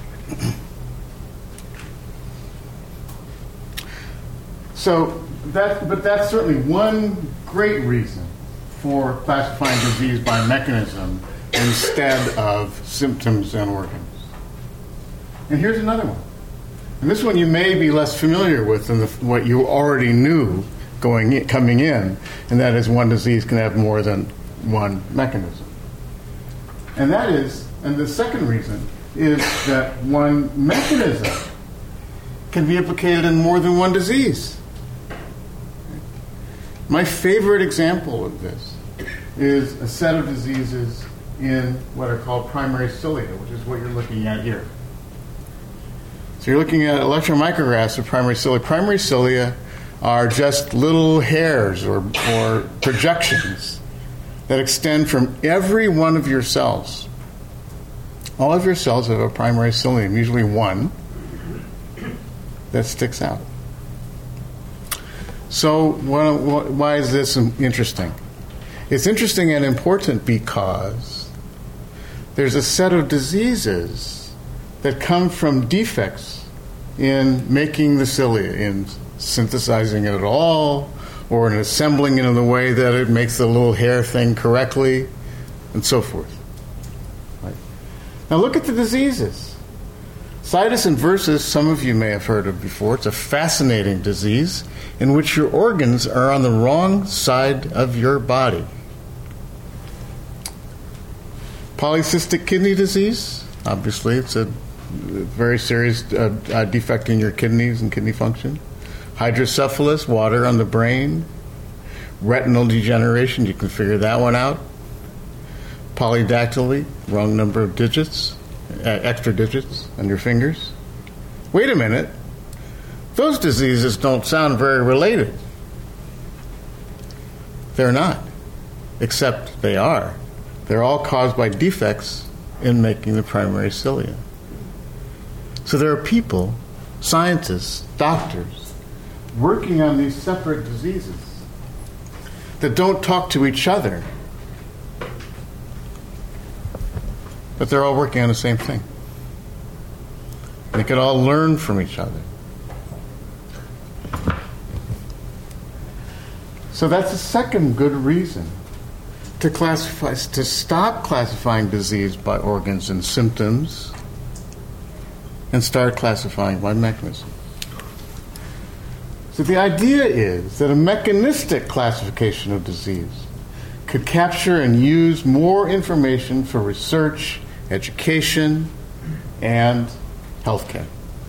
So that's certainly one great reason for classifying disease by mechanism instead of symptoms and organs. And here's another one. And this one you may be less familiar with than what you already knew coming in, and that is one disease can have more than one mechanism. And the second reason is that one mechanism can be implicated in more than one disease. My favorite example of this is a set of diseases in what are called primary cilia, which is what you're looking at here. So you're looking at electron micrographs of primary cilia. Primary cilia are just little hairs or projections that extend from every one of your cells. All of your cells have a primary cilium, usually one, that sticks out. So why is this interesting? It's interesting and important because there's a set of diseases that come from defects in making the cilia, in synthesizing it at all, or in assembling it in the way that it makes the little hair thing correctly, and so forth. Right. Now look at the diseases. Situs inversus, some of you may have heard of before. It's a fascinating disease in which your organs are on the wrong side of your body. Polycystic kidney disease, obviously, it's a very serious defect in your kidneys and kidney function. Hydrocephalus, water on the brain. Retinal degeneration, you can figure that one out. Polydactyly, wrong number of digits, extra digits on your fingers. Wait a minute. Those diseases don't sound very related. They're not, except they are. They're all caused by defects in making the primary cilia. So there are people, scientists, doctors, working on these separate diseases that don't talk to each other, but they're all working on the same thing. They could all learn from each other. So that's the second good reason to stop classifying disease by organs and symptoms and start classifying by mechanism. So the idea is that a mechanistic classification of disease could capture and use more information for research, education, and healthcare.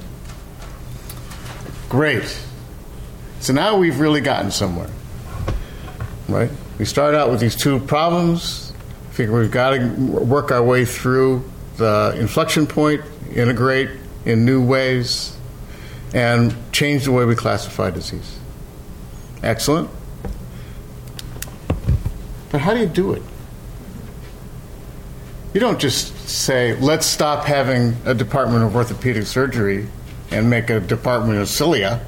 Great. So now we've really gotten somewhere, right? We start out with these two problems, figure we've got to work our way through the inflection point, integrate in new ways, and change the way we classify disease. Excellent. But how do you do it? You don't just say, let's stop having a department of orthopedic surgery and make a department of cilia.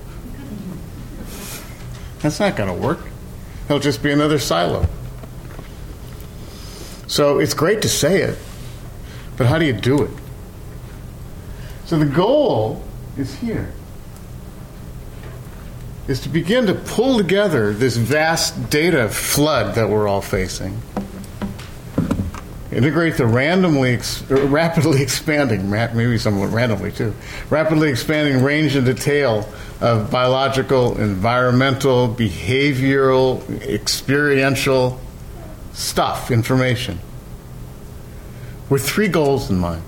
That's not going to work. It'll just be another silo. So it's great to say it, but how do you do it? So the goal is here, is to begin to pull together this vast data flood that we're all facing. Integrate the rapidly expanding, maybe somewhat randomly too, rapidly expanding range and detail of biological, environmental, behavioral, experiential stuff, information, with three goals in mind.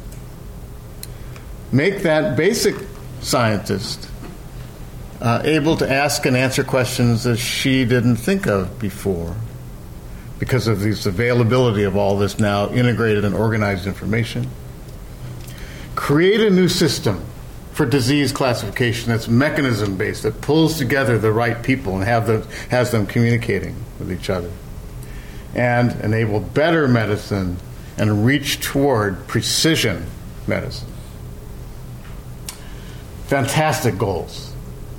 Make that basic scientist able to ask and answer questions that she didn't think of before because of this availability of all this now integrated and organized information. Create a new system for disease classification that's mechanism-based, that pulls together the right people and has them communicating with each other. And enable better medicine and reach toward precision medicine. Fantastic goals.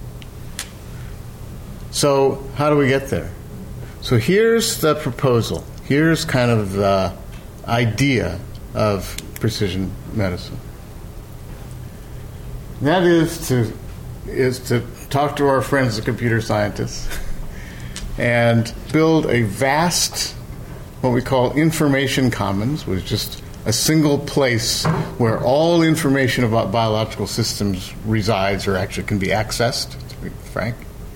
So how do we get there? So here's the proposal. Here's kind of the idea of precision medicine. That is to talk to our friends, the computer scientists, and build a vast, what we call information commons, which is just a single place where all information about biological systems resides or actually can be accessed, to be frank.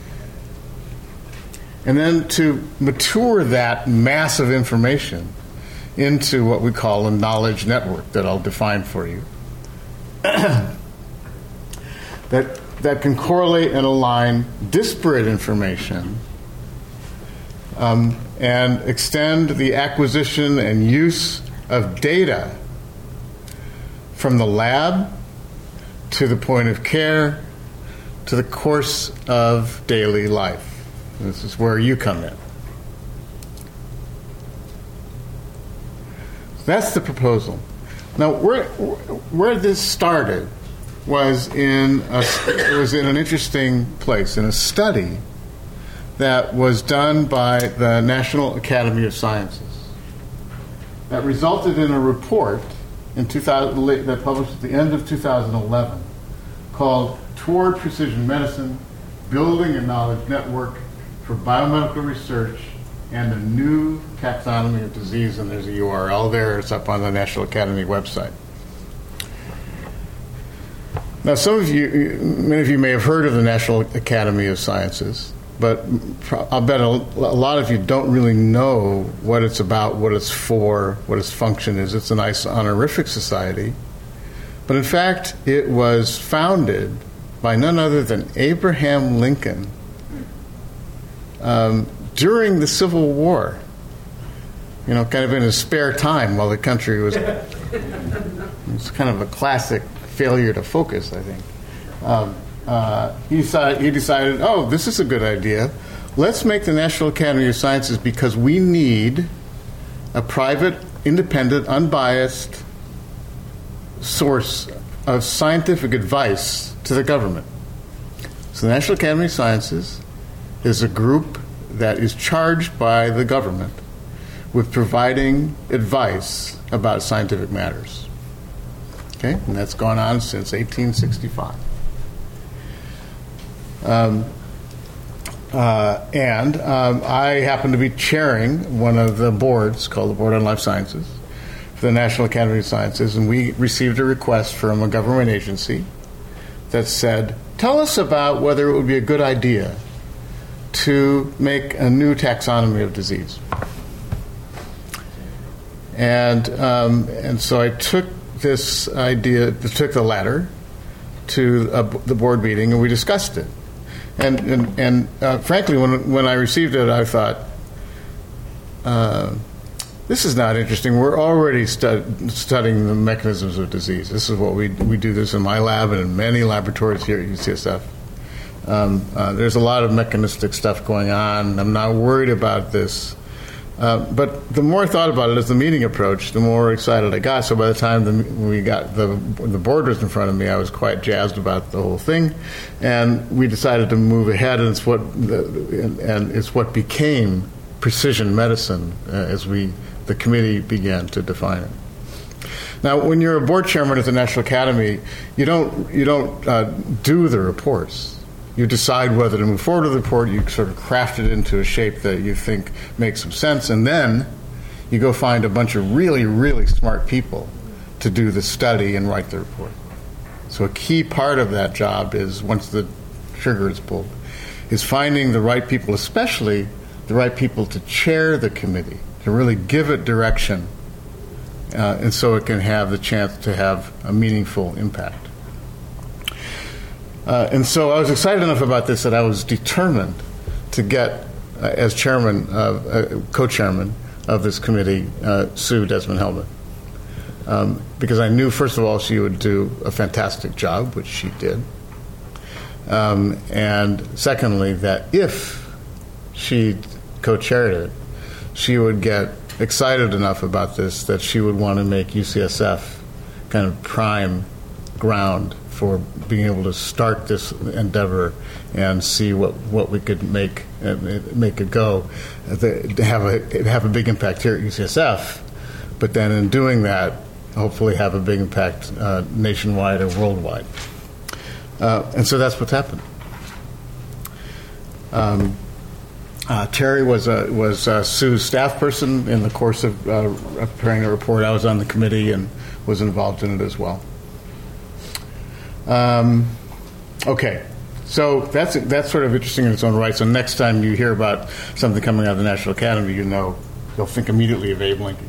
And then to mature that mass of information into what we call a knowledge network that I'll define for you. that can correlate and align disparate information and extend the acquisition and use of data from the lab to the point of care to the course of daily life. This is where you come in. That's the proposal. Now, where this started was in an interesting place, in a study that was done by the National Academy of Sciences that resulted in a report that published at the end of 2011 called Toward Precision Medicine, Building a Knowledge Network for Biomedical Research and a New Taxonomy of Disease. And there's a URL there. It's up on the National Academy website. Now, many of you may have heard of the National Academy of Sciences, but I'll bet a lot of you don't really know what it's about, what it's for, what its function is. It's a nice honorific society. But in fact, it was founded by none other than Abraham Lincoln during the Civil War. You know, kind of in his spare time while the country was... It's kind of a classic failure to focus, I think. He decided, this is a good idea. Let's make the National Academy of Sciences because we need a private, independent, unbiased source of scientific advice to the government. So the National Academy of Sciences is a group that is charged by the government with providing advice about scientific matters. Okay, and that's gone on since 1865. I happen to be chairing one of the boards called the Board on Life Sciences for the National Academy of Sciences, and we received a request from a government agency that said, tell us about whether it would be a good idea to make a new taxonomy of disease. And so I took this idea, took the letter to the board meeting, and we discussed it. And frankly, when I received it, I thought, this is not interesting. We're already studying the mechanisms of disease. This is what we do this in my lab and in many laboratories here at UCSF. There's a lot of mechanistic stuff going on. I'm not worried about this. But the more I thought about it as the meeting approached, the more excited I got. So by the time the board was in front of me, I was quite jazzed about the whole thing, and we decided to move ahead. And it's what became precision medicine as the committee began to define it. Now, when you're a board chairman at the National Academy, you don't do the reports. You decide whether to move forward with the report. You sort of craft it into a shape that you think makes some sense, and then you go find a bunch of really, really smart people to do the study and write the report. So a key part of that job is, once the trigger is pulled, is finding the right people, especially the right people to chair the committee, to really give it direction, and so it can have the chance to have a meaningful impact. And so I was excited enough about this that I was determined to get, as chairman, co-chairman of this committee, Sue Desmond-Hellmann, because I knew, first of all, she would do a fantastic job, which she did, and secondly, that if she co-chaired it, she would get excited enough about this that she would want to make UCSF kind of prime ground for being able to start this endeavor and see what we could make it go, to have a big impact here at UCSF, but then in doing that, hopefully have a big impact nationwide or worldwide. And so that's what's happened. Terry was Sue's staff person in the course of preparing the report. I was on the committee and was involved in it as well. Okay, so that's sort of interesting in its own right. So next time you hear about something coming out of the National Academy, you'll think immediately of Abe Lincoln.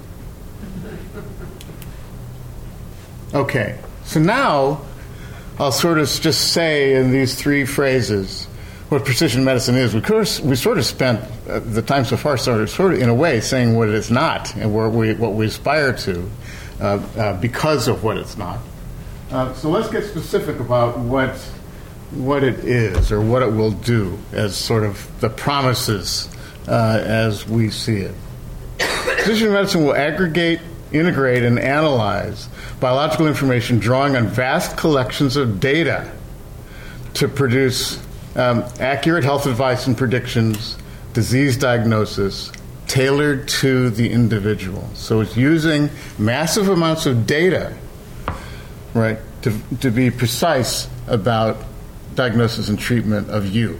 Okay, so now I'll sort of just say in these three phrases what precision medicine is. We sort of spent the time so far sort of in a way saying what it is not and what we aspire to because of what it's not. So let's get specific about what it is or what it will do as sort of the promises as we see it. Precision medicine will aggregate, integrate, and analyze biological information drawing on vast collections of data to produce accurate health advice and predictions, disease diagnosis, tailored to the individual. So it's using massive amounts of data, right, to be precise about diagnosis and treatment of you,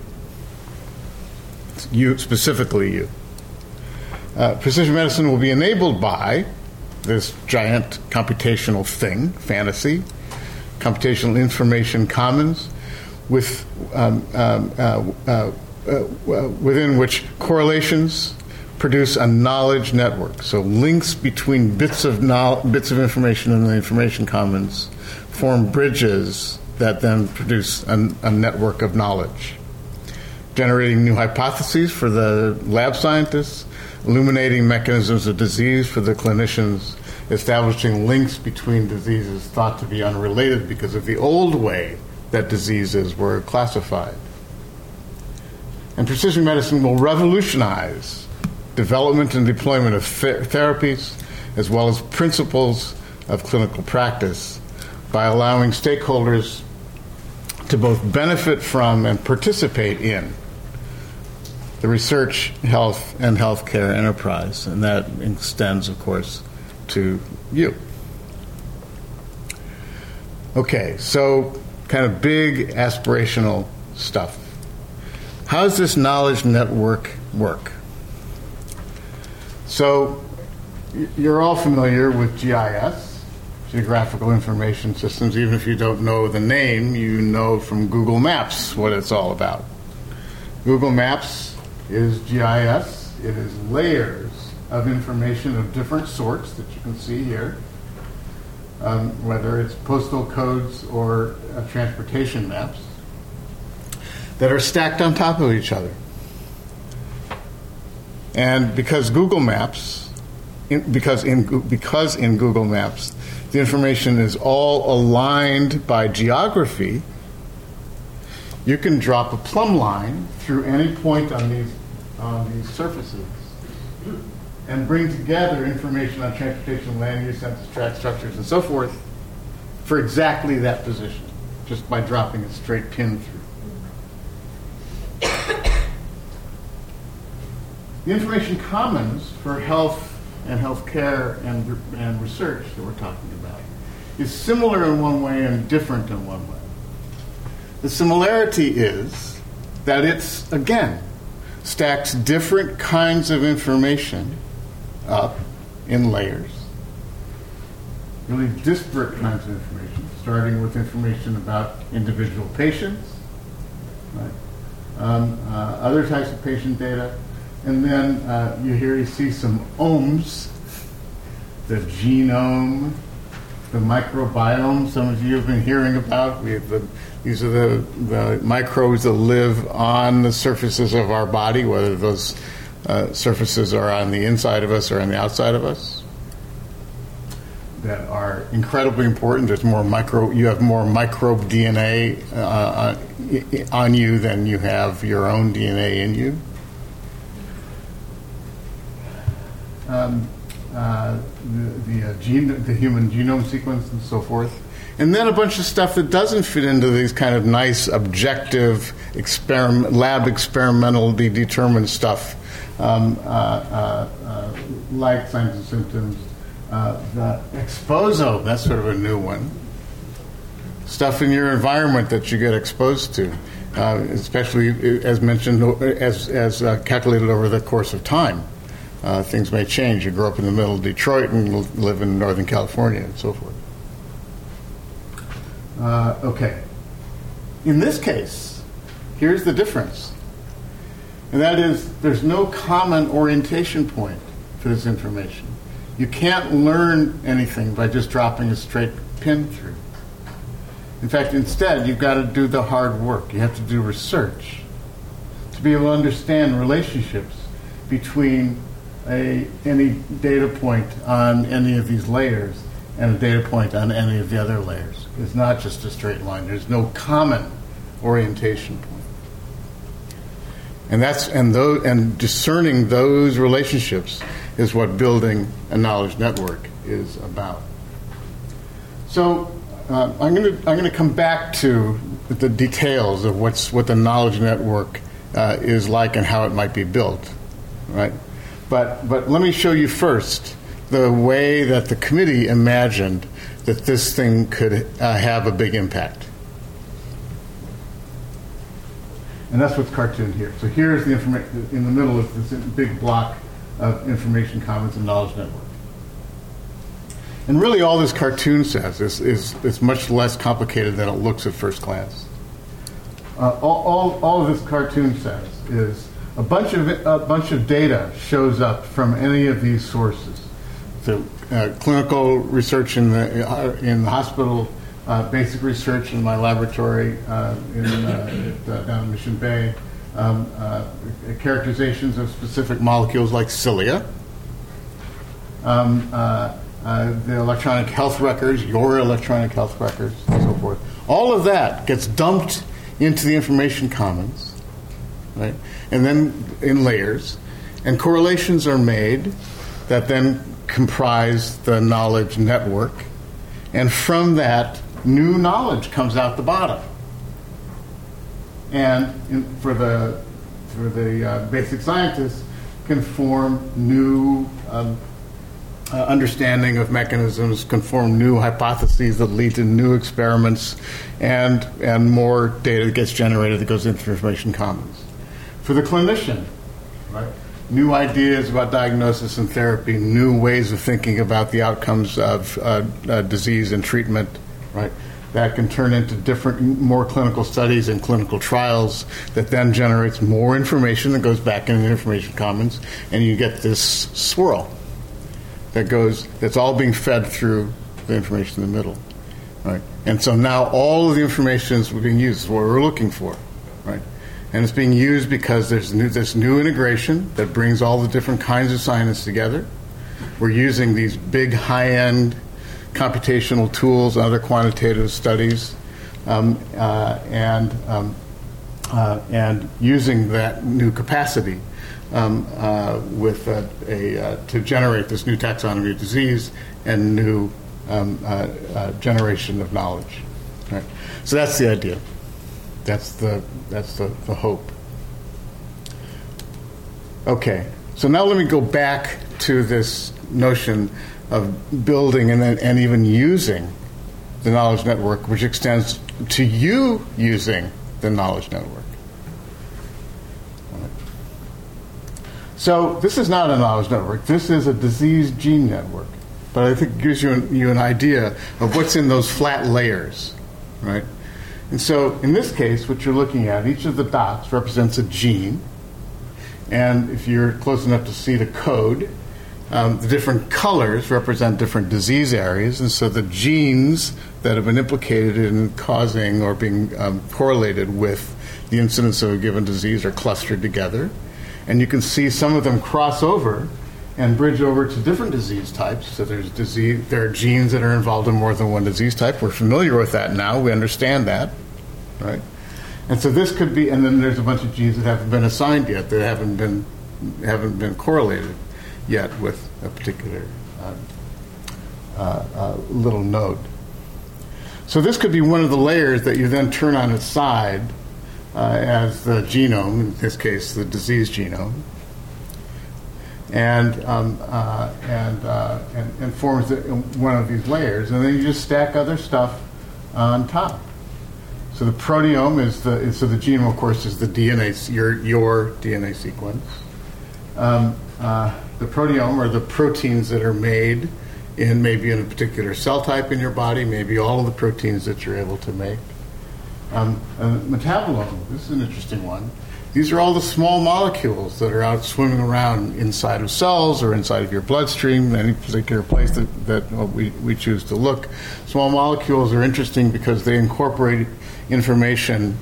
specifically you. Precision medicine will be enabled by this giant computational thing, fantasy, computational information commons, within which correlations produce a knowledge network. So links between bits of information in the information commons form bridges that then produce a network of knowledge, generating new hypotheses for the lab scientists, illuminating mechanisms of disease for the clinicians, establishing links between diseases thought to be unrelated because of the old way that diseases were classified. And precision medicine will revolutionize development and deployment of therapies as well as principles of clinical practice by allowing stakeholders to both benefit from and participate in the research, health, and healthcare enterprise. And that extends, of course, to you. Okay, so kind of big aspirational stuff. How does this knowledge network work? So you're all familiar with GIS, Geographical Information Systems. Even if you don't know the name, you know from Google Maps what it's all about. Google Maps is GIS. It is layers of information of different sorts that you can see here, whether it's postal codes or transportation maps, that are stacked on top of each other. And because Google Maps, because in Google Maps, the information is all aligned by geography, you can drop a plumb line through any point on these surfaces and bring together information on transportation, land use, census tract structures, and so forth for exactly that position, just by dropping a straight pin through. The information commons for health and healthcare and research that we're talking about is similar in one way and different in one way. The similarity is that it's, again, stacks different kinds of information up in layers, really disparate kinds of information, starting with information about individual patients, right? Other types of patient data, and then you see some ohms, the genome, the microbiome. Some of you have been hearing about. These are the microbes that live on the surfaces of our body, whether those surfaces are on the inside of us or on the outside of us, that are incredibly important. You have more microbe DNA on you than you have your own DNA in you. The human genome sequence and so forth. And then a bunch of stuff that doesn't fit into these kind of nice, objective, lab experimentally determined stuff, like signs and symptoms. The exposome, that's sort of a new one. Stuff in your environment that you get exposed to, especially as mentioned, as calculated over the course of time. Things may change. You grow up in the middle of Detroit and live in Northern California and so forth. Okay. In this case, here's the difference. And that is, there's no common orientation point for this information. You can't learn anything by just dropping a straight pin through. In fact, instead, you've got to do the hard work. You have to do research to be able to understand relationships between any data point on any of these layers and a data point on any of the other layers. It's not just a straight line. There's no common orientation point. And discerning those relationships is what building a knowledge network is about. So I'm going to come back to the details of what the knowledge network is like and how it might be built, right? But let me show you first the way that the committee imagined that this thing could have a big impact. And that's what's cartooned here. So here's the information. In the middle is this big block of information commons and knowledge network. And really all this cartoon says is much less complicated than it looks at first glance. All of this cartoon says is a bunch of data shows up from any of these sources. So clinical research in the hospital, basic research in my laboratory down in Mission Bay, characterizations of specific molecules like cilia, the electronic health records, your electronic health records, and so forth. All of that gets dumped into the information commons, right? And then in layers, and correlations are made that then comprise the knowledge network, and from that, new knowledge comes out the bottom. And for the basic scientists, can form new understanding of mechanisms, can form new hypotheses that lead to new experiments, and more data gets generated that goes into the information commons. For the clinician, right, new ideas about diagnosis and therapy, new ways of thinking about the outcomes of disease and treatment, right, that can turn into more clinical studies and clinical trials that then generates more information that goes back into the information commons, and you get this swirl that's all being fed through the information in the middle, right? And so now all of the information is being used. Is what we're looking for, right? And it's being used because there's this new integration that brings all the different kinds of science together. We're using these big, high-end computational tools and other quantitative studies, and using that new capacity to generate this new taxonomy of disease and new generation of knowledge. Right? So that's the idea. That's the hope. Okay, so now let me go back to this notion of building and even using the knowledge network, which extends to you using the knowledge network. So this is not a knowledge network. This is a disease gene network. But I think it gives you an idea of what's in those flat layers, right? And so in this case, what you're looking at, each of the dots represents a gene. And if you're close enough to see the code, the different colors represent different disease areas. And so the genes that have been implicated in causing or being correlated with the incidence of a given disease are clustered together. And you can see some of them cross over and bridge over to different disease types. So there are genes that are involved in more than one disease type. We're familiar with that now. We understand that, right? And so this could be, and then there's a bunch of genes that haven't been assigned yet, that haven't been correlated yet with a particular little node. So this could be one of the layers that you then turn on its side as the genome, in this case, the disease genome, and forms one of these layers, and then you just stack other stuff on top. So the proteome so the genome, of course, is the DNA, your DNA sequence. The proteome are the proteins that are made maybe in a particular cell type in your body, maybe all of the proteins that you're able to make. Metabolome, this is an interesting one. These are all the small molecules that are out swimming around inside of cells or inside of your bloodstream, any particular place that we choose to look. Small molecules are interesting because they incorporate information,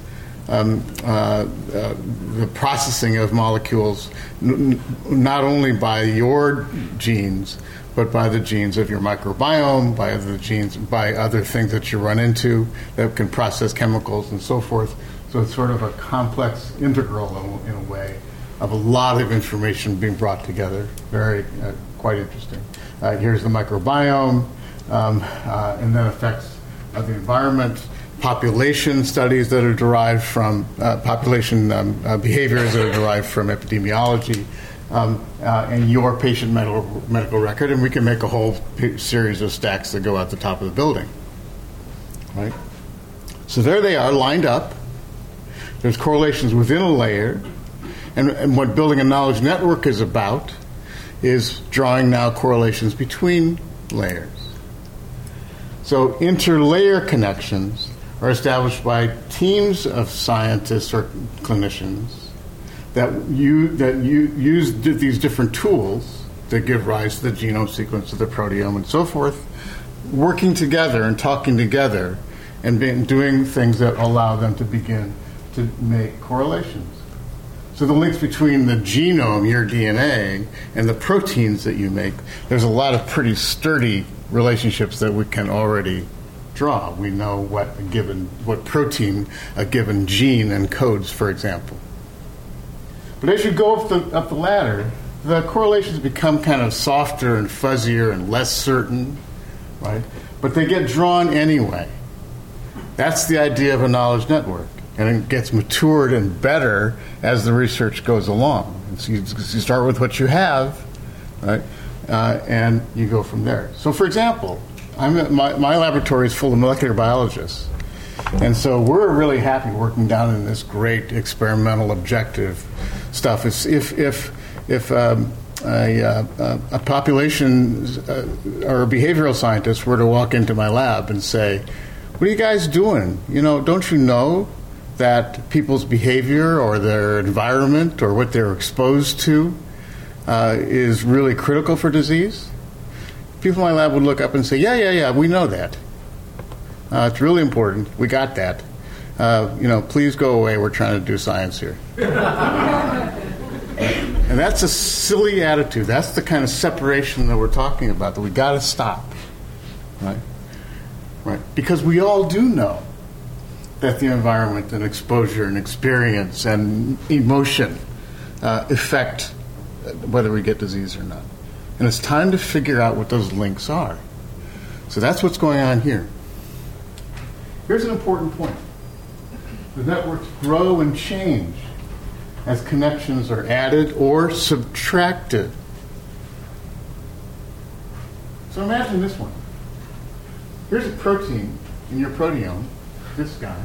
the processing of molecules, not only by your genes, but by the genes of your microbiome, by other things that you run into that can process chemicals and so forth. So it's sort of a complex integral, in a way, of a lot of information being brought together. Quite interesting. Here's the microbiome, and then effects of the environment, population studies that are derived from population behaviors that are derived from epidemiology, and your patient medical record, and we can make a whole series of stacks that go out the top of the building. Right? So there they are, lined up. There's correlations within a layer, and what building a knowledge network is about is drawing now correlations between layers. So interlayer connections are established by teams of scientists or clinicians that use these different tools that give rise to the genome sequence of the proteome and so forth, working together and talking together and doing things that allow them to begin to make correlations. So the links between the genome, your DNA, and the proteins that you make, there's a lot of pretty sturdy relationships that we can already draw. We know what protein a given gene encodes, for example. But as you go up the ladder, the correlations become kind of softer and fuzzier and less certain, right? But they get drawn anyway. That's the idea of a knowledge network. And it gets matured and better as the research goes along. And so you start with what you have, right? And you go from there. So, for example, my laboratory is full of molecular biologists. And so we're really happy working down in this great experimental objective stuff. If a population or a behavioral scientist were to walk into my lab and say, what are you guys doing? Don't you know that people's behavior or their environment or what they're exposed to is really critical for disease? People in my lab would look up and say, yeah, we know that. It's really important. We got that. Please go away. We're trying to do science here. And that's a silly attitude. That's the kind of separation that we're talking about, that we got to stop. Right? Because we all do know that the environment and exposure and experience and emotion affect whether we get disease or not. And it's time to figure out what those links are. So that's what's going on here. Here's an important point. The networks grow and change as connections are added or subtracted. So imagine this one. Here's a protein in your proteome, this guy,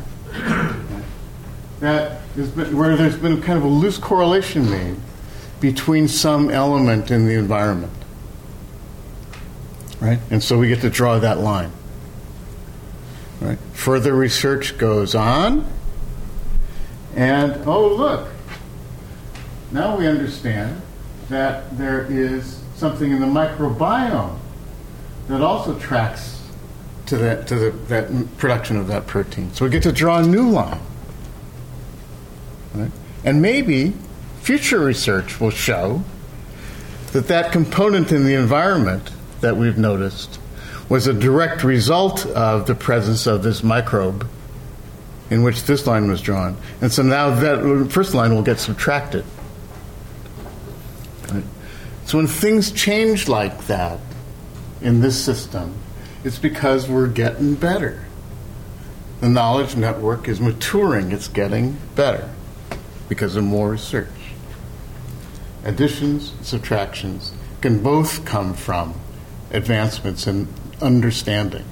where there's been kind of a loose correlation made between some element in the environment. Right? And so we get to draw that line. Right? Further research goes on, and look, now we understand that there is something in the microbiome that also tracks to that production of that protein. So we get to draw a new line. Right? And maybe future research will show that component in the environment that we've noticed was a direct result of the presence of this microbe in which this line was drawn. And so now that first line will get subtracted. Right? So when things change like that in this system, it's because we're getting better. The knowledge network is maturing. It's getting better because of more research. Additions, subtractions can both come from advancements in understanding.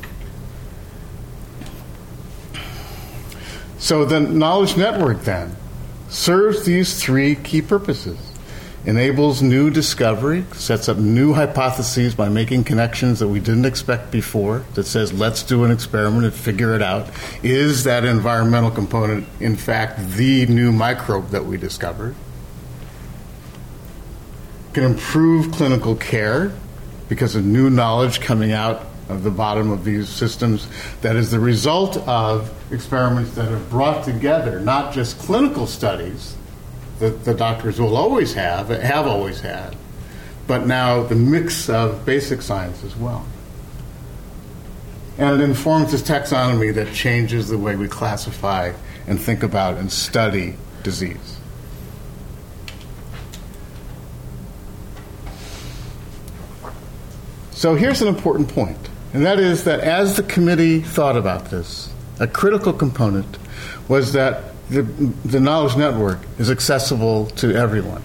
So the knowledge network then serves these three key purposes. Enables new discovery, sets up new hypotheses by making connections that we didn't expect before, that says, let's do an experiment and figure it out. Is that environmental component, in fact, the new microbe that we discovered? Can improve clinical care because of new knowledge coming out of the bottom of these systems that is the result of experiments that have brought together not just clinical studies that the doctors will always have always had, but now the mix of basic science as well. And it informs this taxonomy that changes the way we classify and think about and study disease. So here's an important point, and that is that as the committee thought about this, a critical component was that the knowledge network is accessible to everyone.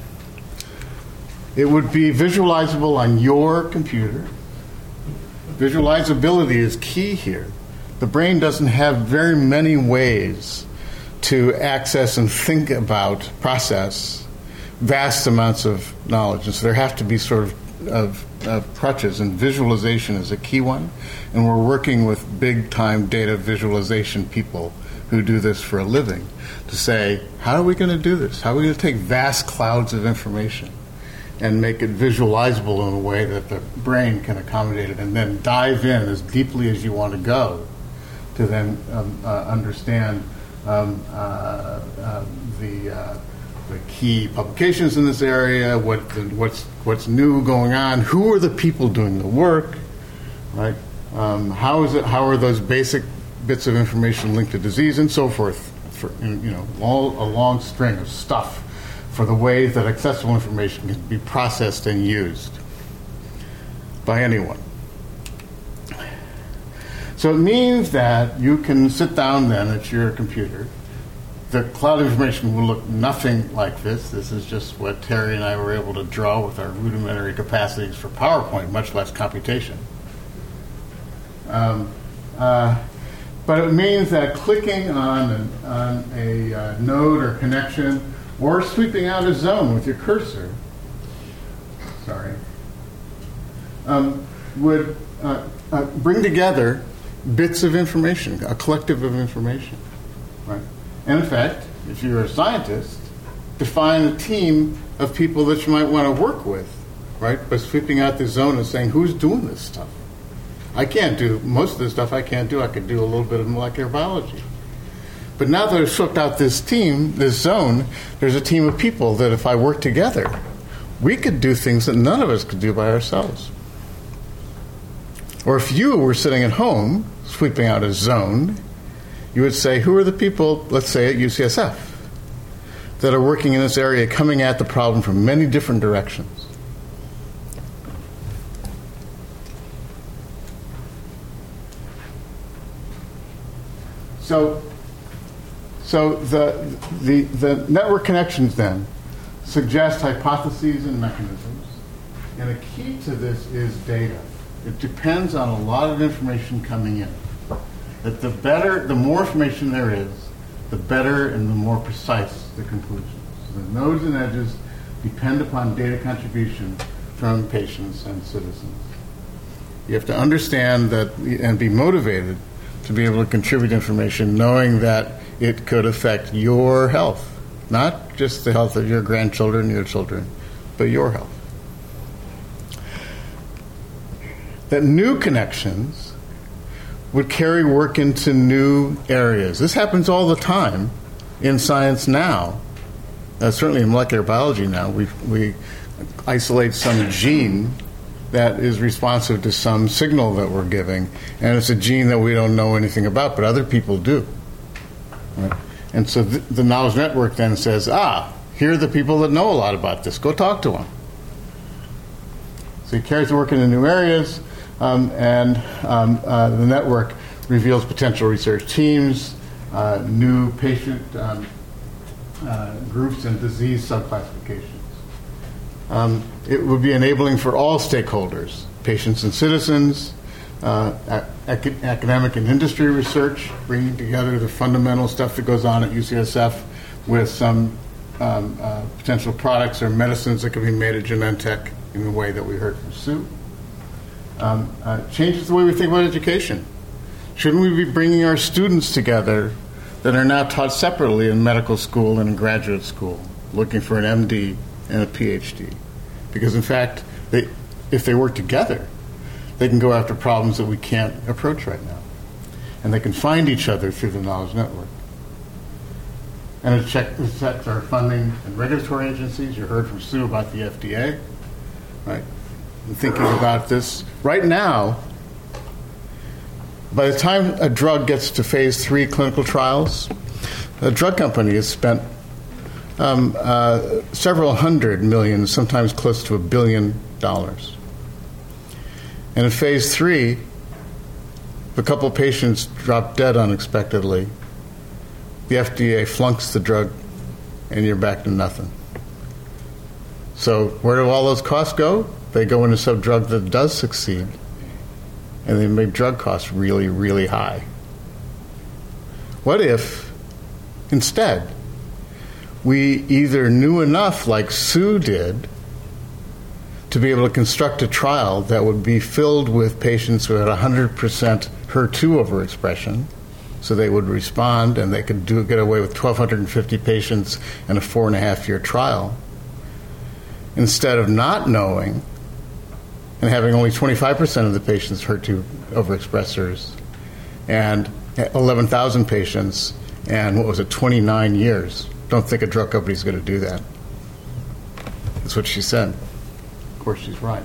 It would be visualizable on your computer. Visualizability is key here. The brain doesn't have very many ways to access and think about, process vast amounts of knowledge. And so there have to be sort of crutches, and visualization is a key one. And we're working with big-time data visualization people who do this for a living to say, how are we going to do this? How are we going to take vast clouds of information and make it visualizable in a way that the brain can accommodate it, and then dive in as deeply as you want to go to then understand the key publications in this area, what's new going on, who are the people doing the work, right? How are those basic bits of information linked to disease and so forth, for all a long string of stuff for the way that accessible information can be processed and used by anyone. So it means that you can sit down then at your computer. The cloud information will look nothing like this. This is just what Terry and I were able to draw with our rudimentary capacities for PowerPoint, much less computation. But it means that clicking on a node or connection, or sweeping out a zone with your cursor, would bring together bits of information, a collective of information, right? And in fact, if you're a scientist, define a team of people that you might want to work with, right? By sweeping out the zone and saying, who's doing this stuff? I can't do most of the stuff I can't do. I could do a little bit of molecular biology. But now that I've swept out this team, this zone, there's a team of people that if I work together, we could do things that none of us could do by ourselves. Or if you were sitting at home, sweeping out a zone, you would say, who are the people, let's say at UCSF, that are working in this area, coming at the problem from many different directions? So the network connections then suggest hypotheses and mechanisms, and a key to this is data. It depends on a lot of information coming in. That the more information there is, the better and the more precise the conclusions. So the nodes and edges depend upon data contribution from patients and citizens. You have to understand that and be motivated to be able to contribute information knowing that it could affect your health, not just the health of your grandchildren, your children, but your health. That new connections would carry work into new areas. This happens all the time in science now. Certainly in molecular biology now, we isolate some gene that is responsive to some signal that we're giving, and it's a gene that we don't know anything about, but other people do. Right? And so the knowledge network then says, here are the people that know a lot about this. Go talk to them. So it carries the work into new areas, and the network reveals potential research teams, new patient groups, and disease subclassifications. It would be enabling for all stakeholders, patients and citizens, academic and industry research, bringing together the fundamental stuff that goes on at UCSF with some potential products or medicines that can be made at Genentech in the way that we heard from Sue. Changes the way we think about education. Shouldn't we be bringing our students together that are now taught separately in medical school and in graduate school, looking for an MD and a PhD? Because in fact, if they work together, they can go after problems that we can't approach right now. And they can find each other through the knowledge network. And it checks our funding and regulatory agencies. You heard from Sue about the FDA, right? And thinking about this right now, by the time a drug gets to phase 3 clinical trials, a drug company has spent several hundred million, sometimes close to $1 billion. And in phase 3, if a couple of patients drop dead unexpectedly, the FDA flunks the drug and you're back to nothing. So where do all those costs go? They go into some drug that does succeed, and they make drug costs really, really high. What if, instead, we either knew enough, like Sue did, to be able to construct a trial that would be filled with patients who had 100% HER2 overexpression, so they would respond and they could get away with 1,250 patients in a 4.5-year trial, instead of not knowing and having only 25% of the patients HER2 overexpressors and 11,000 patients and, 29 years. Don't think a drug company is going to do that. That's what she said. Of course, she's right.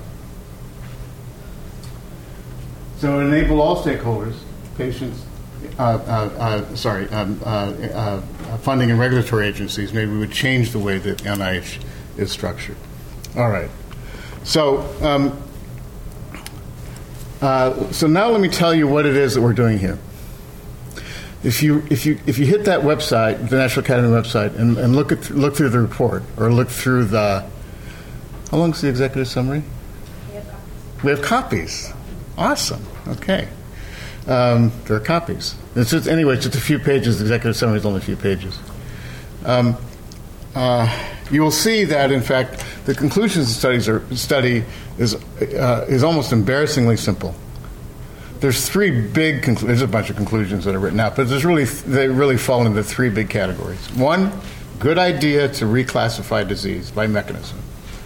So enable all stakeholders, patients, funding and regulatory agencies. Maybe we would change the way that NIH is structured. All right. So now let me tell you what it is that we're doing here. If you hit that website, the National Academy website, and look through the report, or look through the, how long is the executive summary? We have copies. Awesome. Okay. There are copies. It's just a few pages. The executive summary is only a few pages. You will see that, in fact, the conclusions of the study is almost embarrassingly simple. there's three big there's a bunch of conclusions that are written out, but they really fall into three big categories. One, good idea to reclassify disease by mechanism.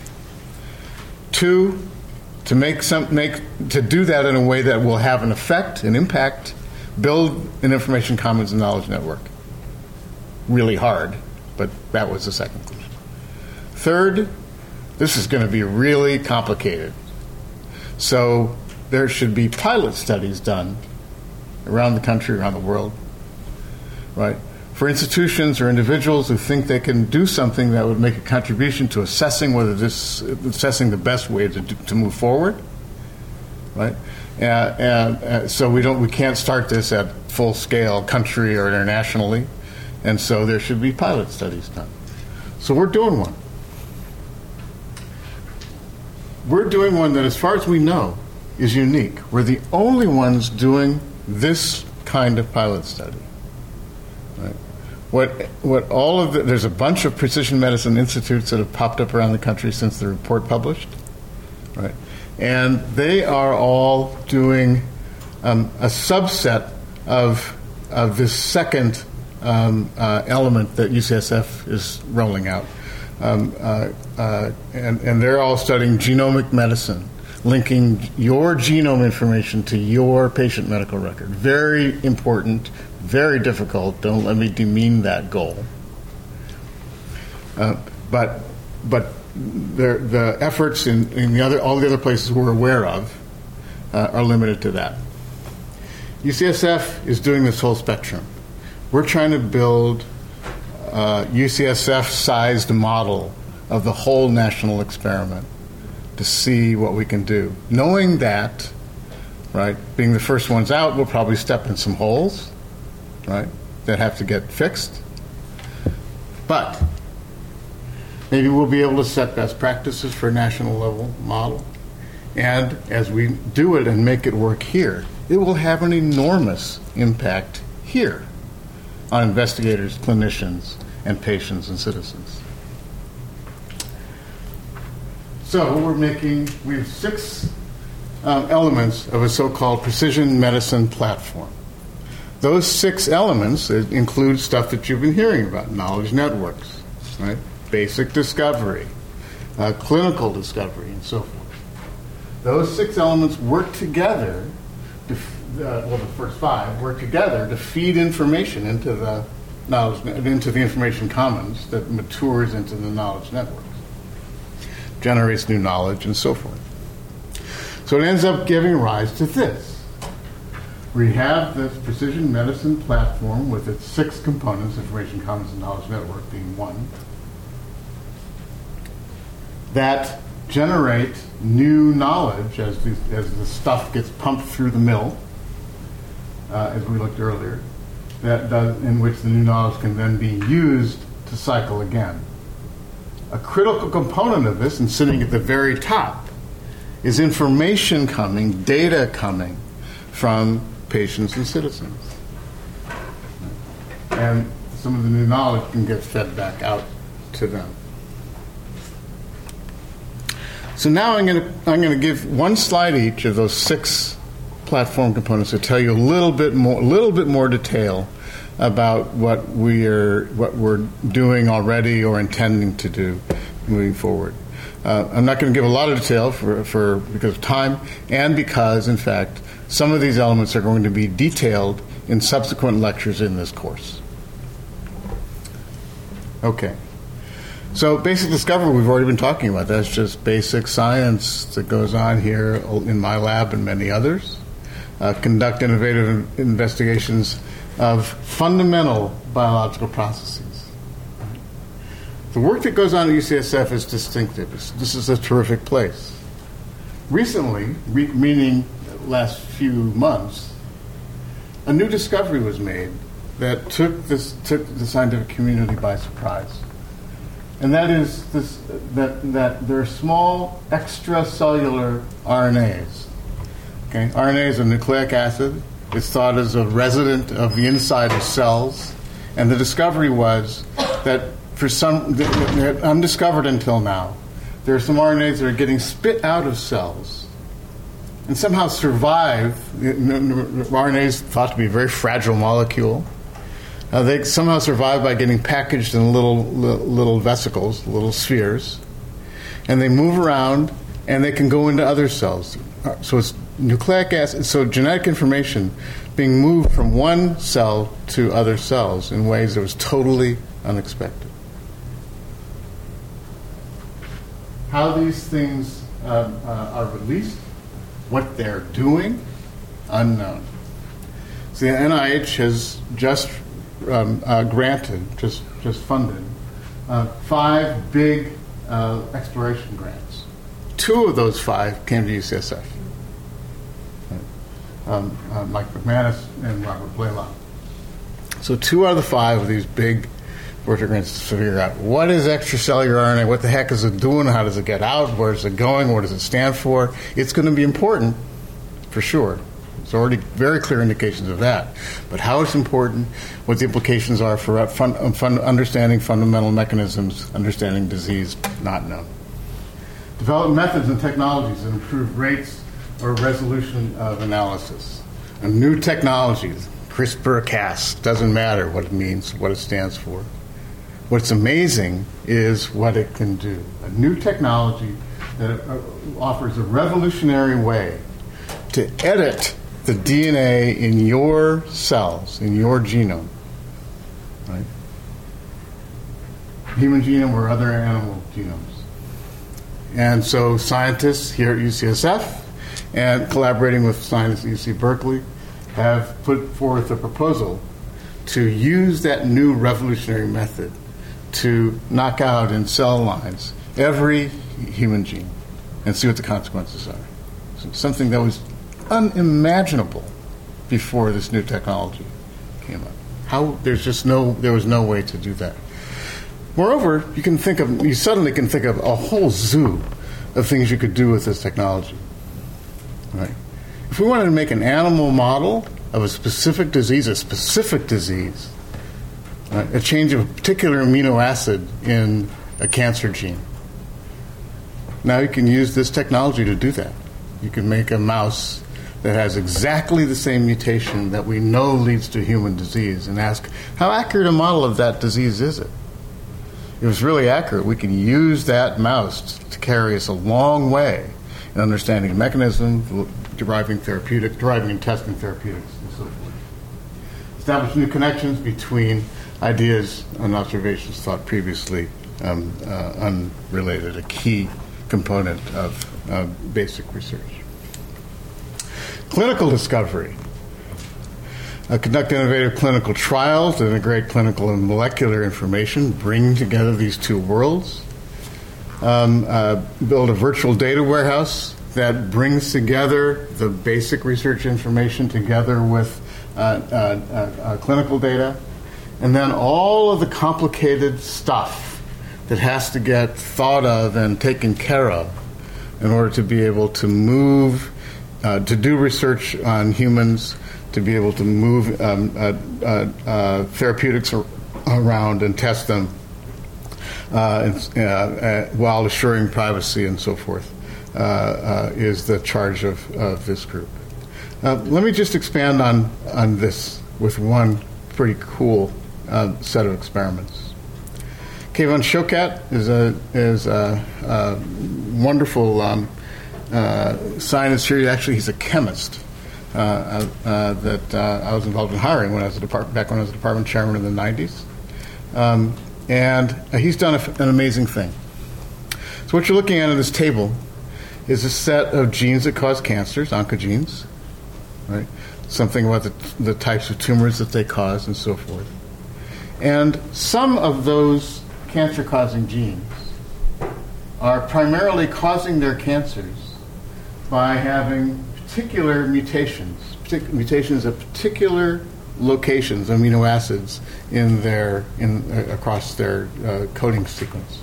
Two, to do that in a way that will have an effect, an impact, build an information commons and knowledge network. Really hard, but that was the second conclusion. Third, this is going to be really complicated. So there should be pilot studies done around the country, around the world, right? For institutions or individuals who think they can do something that would make a contribution to assessing assessing the best way to move forward, right? So we can't start this at full scale, country or internationally, and so there should be pilot studies done. So we're doing one. We're doing one that, as far as we know, is unique. We're the only ones doing this kind of pilot study. Right? There's a bunch of precision medicine institutes that have popped up around the country since the report published, right? And they are all doing a subset of this second element that UCSF is rolling out. And they're all studying genomic medicine, linking your genome information to your patient medical record. Very important, very difficult. Don't let me demean that goal. But the efforts in all the other places we're aware of are limited to that. UCSF is doing this whole spectrum. We're trying to build a UCSF-sized model of the whole national experiment to see what we can do. Knowing that, right, being the first ones out, we'll probably step in some holes, right, that have to get fixed. But maybe we'll be able to set best practices for a national level model. And as we do it and make it work here, it will have an enormous impact here on investigators, clinicians, and patients and citizens. So we have 6 elements of a so-called precision medicine platform. Those 6 elements include stuff that you've been hearing about: knowledge networks, right? Basic discovery, clinical discovery, and so forth. Those 6 elements work together. The first 5 work together to feed information into the knowledge, into the information commons that matures into the knowledge networks, generates new knowledge, and so forth. So it ends up giving rise to this. We have this precision medicine platform with its 6 components: information commons and knowledge network being one, that generate new knowledge as the stuff gets pumped through the mill, as we looked earlier, in which the new knowledge can then be used to cycle again. A critical component of this, and sitting at the very top, is information coming, data coming from patients and citizens. And some of the new knowledge can get fed back out to them. So now I'm going to give one slide each of those 6 platform components to tell you a little bit more detail about what we're doing already or intending to do moving forward. I'm not going to give a lot of detail because of time, and because, in fact, some of these elements are going to be detailed in subsequent lectures in this course. Okay. So basic discovery, we've already been talking about. That's just basic science that goes on here in my lab and many others. Conduct innovative investigations of fundamental biological processes. The work that goes on at UCSF is distinctive. This is a terrific place. Recently, meaning last few months, a new discovery was made that took the scientific community by surprise. And that is that there are small extracellular RNAs. Okay? RNA is a nucleic acid. It's thought as a resident of the inside of cells. And the discovery was that undiscovered until now, there are some RNAs that are getting spit out of cells and somehow survive. RNA is thought to be a very fragile molecule. They somehow survive by getting packaged in little vesicles, little spheres, and they move around, and they can go into other cells. So it's nucleic acid, so genetic information being moved from one cell to other cells in ways that was totally unexpected. How these things are released, what they're doing, unknown. So the NIH has just granted, just funded, 5 big exploration grants. 2 of those 5 came to UCSF. Mike McManus and Robert Blaylock. So 2 out of the 5 of these big grants to figure out what is extracellular RNA, what the heck is it doing, how does it get out, where is it going, what does it stand for. It's going to be important, for sure. There's already very clear indications of that. But how it's important, what the implications are for understanding fundamental mechanisms, understanding disease, not known. Develop methods and technologies that improve rates or resolution of analysis. And new technologies, CRISPR-Cas, doesn't matter what it means, what it stands for. What's amazing is what it can do. A new technology that offers a revolutionary way to edit the DNA in your cells, in your genome, right? Human genome or other animal genomes. And so scientists here at UCSF and collaborating with scientists at UC Berkeley have put forth a proposal to use that new revolutionary method to knock out in cell lines every human gene and see what the consequences are. So something that was unimaginable before this new technology came up. There was no way to do that. Moreover, you suddenly can think of a whole zoo of things you could do with this technology. Right? If we wanted to make an animal model of a specific disease, right? A change of a particular amino acid in a cancer gene. Now you can use this technology to do that. You can make a mouse that has exactly the same mutation that we know leads to human disease and ask, how accurate a model of that disease is it? If it's really accurate, we can use that mouse to carry us a long way in understanding mechanism, deriving and testing therapeutics, and so forth. Establish new connections between ideas and observations thought previously unrelated, a key component of basic research. Clinical discovery. Conduct innovative clinical trials to integrate clinical and molecular information, bring together these two worlds. Build a virtual data warehouse that brings together the basic research information together with clinical data. And then all of the complicated stuff that has to get thought of and taken care of in order to be able to move, to do research on humans, to be able to move therapeutics around and test them while assuring privacy and so forth, is the charge of this group. Let me just expand on this with one pretty cool set of experiments. Keyvan Shokat is a wonderful scientist here. Actually, he's a chemist that I was involved in hiring when I was back when I was a department chairman in the 90s. And he's done an amazing thing. So what you're looking at on this table is a set of genes that cause cancers, oncogenes, right? Something about the types of tumors that they cause and so forth. And some of those cancer-causing genes are primarily causing their cancers by having particular mutations at particular locations, amino acids across their coding sequence.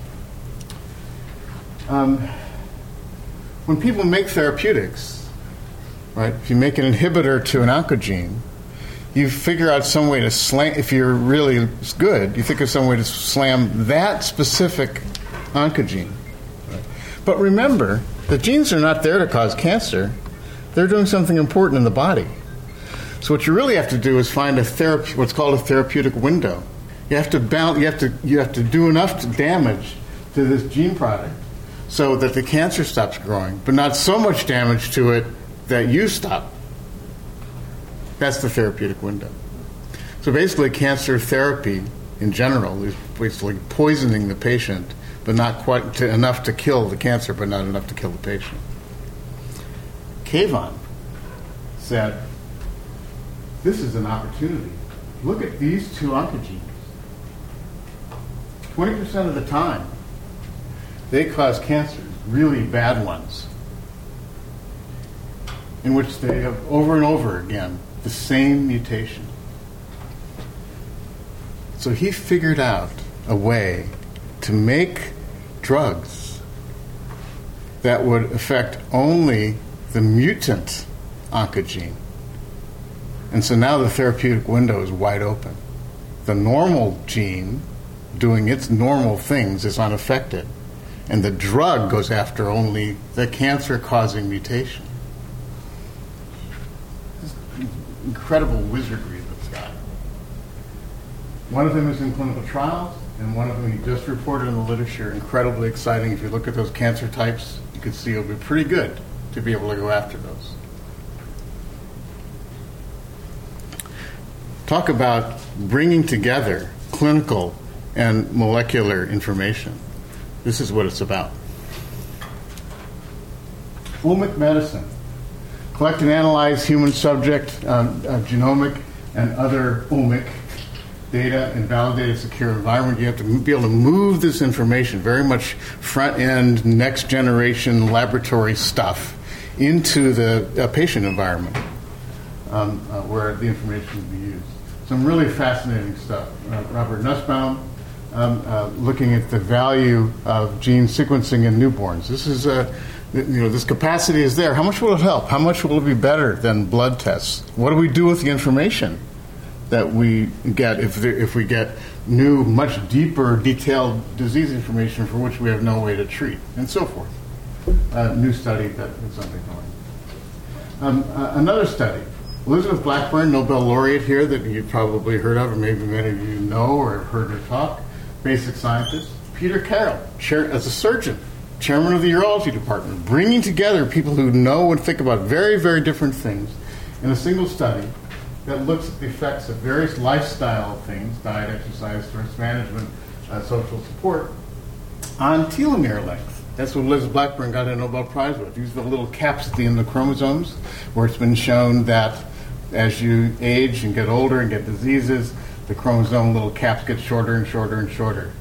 When people make therapeutics, right? If you make an inhibitor to an oncogene, you figure out some way to slam. If you're really good, you think of some way to slam that specific oncogene. Right? But remember, the genes are not there to cause cancer. They're doing something important in the body. So what you really have to do is find what's called a therapeutic window. You have to do enough damage to this gene product so that the cancer stops growing, but not so much damage to it that you stop. That's the therapeutic window. So basically, cancer therapy in general is basically poisoning the patient, but not quite enough to kill the cancer, but not enough to kill the patient. Kayvan said, this is an opportunity. Look at these two oncogenes. 20% of the time, they cause cancers, really bad ones, in which they have over and over again the same mutation. So he figured out a way to make drugs that would affect only the mutant oncogene. And so now the therapeutic window is wide open. The normal gene doing its normal things is unaffected, and the drug goes after only the cancer-causing mutation. This incredible wizardry of this guy. One of them is in clinical trials, and one of them he just reported in the literature. Incredibly exciting. If you look at those cancer types, you can see it'll be pretty good to be able to go after those. Talk about bringing together clinical and molecular information. This is what it's about. Omic medicine. Collect and analyze human subject, genomic and other omic data in validated, secure environment. You have to be able to move this information, very much front-end, next-generation laboratory stuff, into the patient environment where the information will be used. Some really fascinating stuff. Robert Nussbaum, looking at the value of gene sequencing in newborns. This is this capacity is there. How much will it help? How much will it be better than blood tests? What do we do with the information that we get if we get new, much deeper, detailed disease information for which we have no way to treat, and so forth? New study that is undergoing. Another study. Elizabeth Blackburn, Nobel laureate here that you've probably heard of, or maybe many of you know or have heard her talk, basic scientist. Peter Carroll, as a surgeon, chairman of the urology department, bringing together people who know and think about very, very different things in a single study that looks at the effects of various lifestyle things, diet, exercise, stress management, social support, on telomere length. That's what Elizabeth Blackburn got a Nobel Prize with. These are the little caps at the end of the chromosomes, where it's been shown that as you age and get older and get diseases, the chromosome little caps get shorter and shorter and shorter.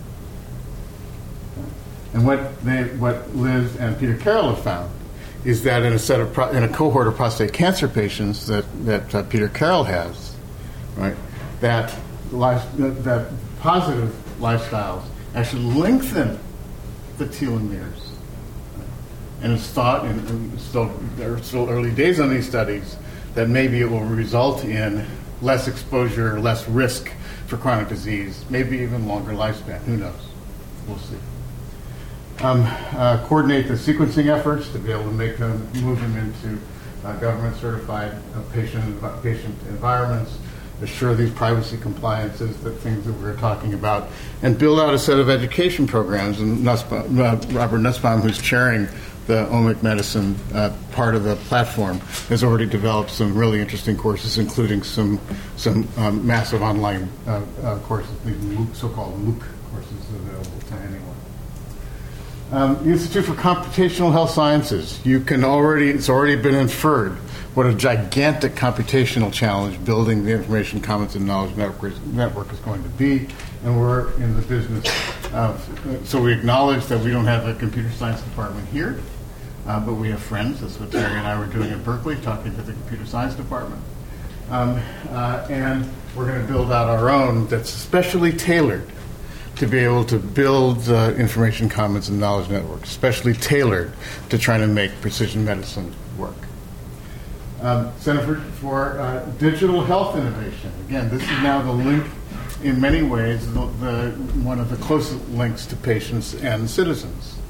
And what Liz and Peter Carroll have found is that in a cohort of prostate cancer patients that Peter Carroll has, right, that positive lifestyles actually lengthen the telomeres. And it's thought, and there are still early days on these studies, that maybe it will result in less exposure, less risk for chronic disease, maybe even longer lifespan. Who knows? We'll see. Coordinate the sequencing efforts to be able to move them into government-certified patient environments, assure these privacy compliances, the things that we were talking about, and build out a set of education programs. And Robert Nussbaum, who's chairing the Omic Medicine part of the platform, has already developed some really interesting courses, including some massive online courses, these so-called MOOC courses available to anyone. The Institute for Computational Health Sciences. It's already been inferred what a gigantic computational challenge building the information commons and knowledge network is going to be, and we're in the business of, so we acknowledge that we don't have a computer science department here, but we have friends. That's what Terry and I were doing at Berkeley, talking to the computer science department. And we're going to build out our own that's specially tailored to be able to build the information commons and knowledge network, especially tailored to trying to make precision medicine work. Center for Digital Health Innovation. Again, this is now the link, in many ways, one of the closest links to patients and citizens.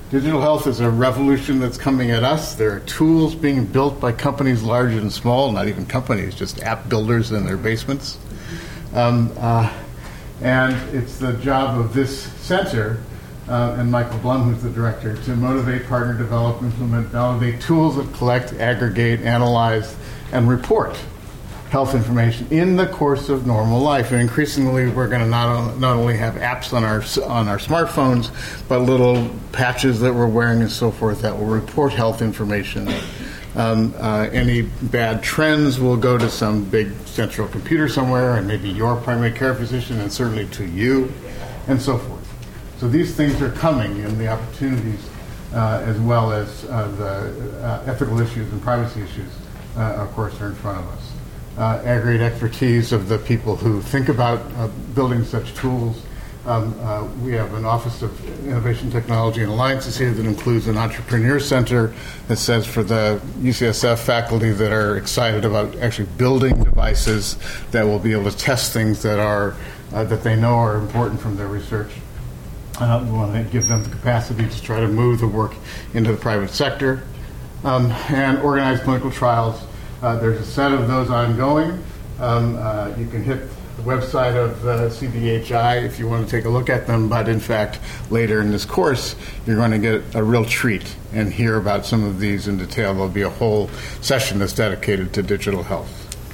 Digital health is a revolution that's coming at us. There are tools being built by companies large and small, not even companies, just app builders in their basements. And it's the job of this center, and Michael Blum, who's the director, to motivate, partner, develop, implement, validate tools that collect, aggregate, analyze, and report health information in the course of normal life. And increasingly, we're going to not only have apps on our smartphones, but little patches that we're wearing and so forth that will report health information. Any bad trends will go to some big central computer somewhere, and maybe your primary care physician, and certainly to you, and so forth. So these things are coming, and the opportunities, as well as the ethical issues and privacy issues, of course, are in front of us. Aggregate expertise of the people who think about building such tools. We have an Office of Innovation, Technology, and Alliances here that includes an Entrepreneur Center that says for the UCSF faculty that are excited about actually building devices that will be able to test things that are that they know are important from their research. We want to give them the capacity to try to move the work into the private sector and organize clinical trials. There's a set of those ongoing. You can hit the website of CDHI if you want to take a look at them, but in fact, later in this course, you're going to get a real treat and hear about some of these in detail. There'll be a whole session that's dedicated to digital health.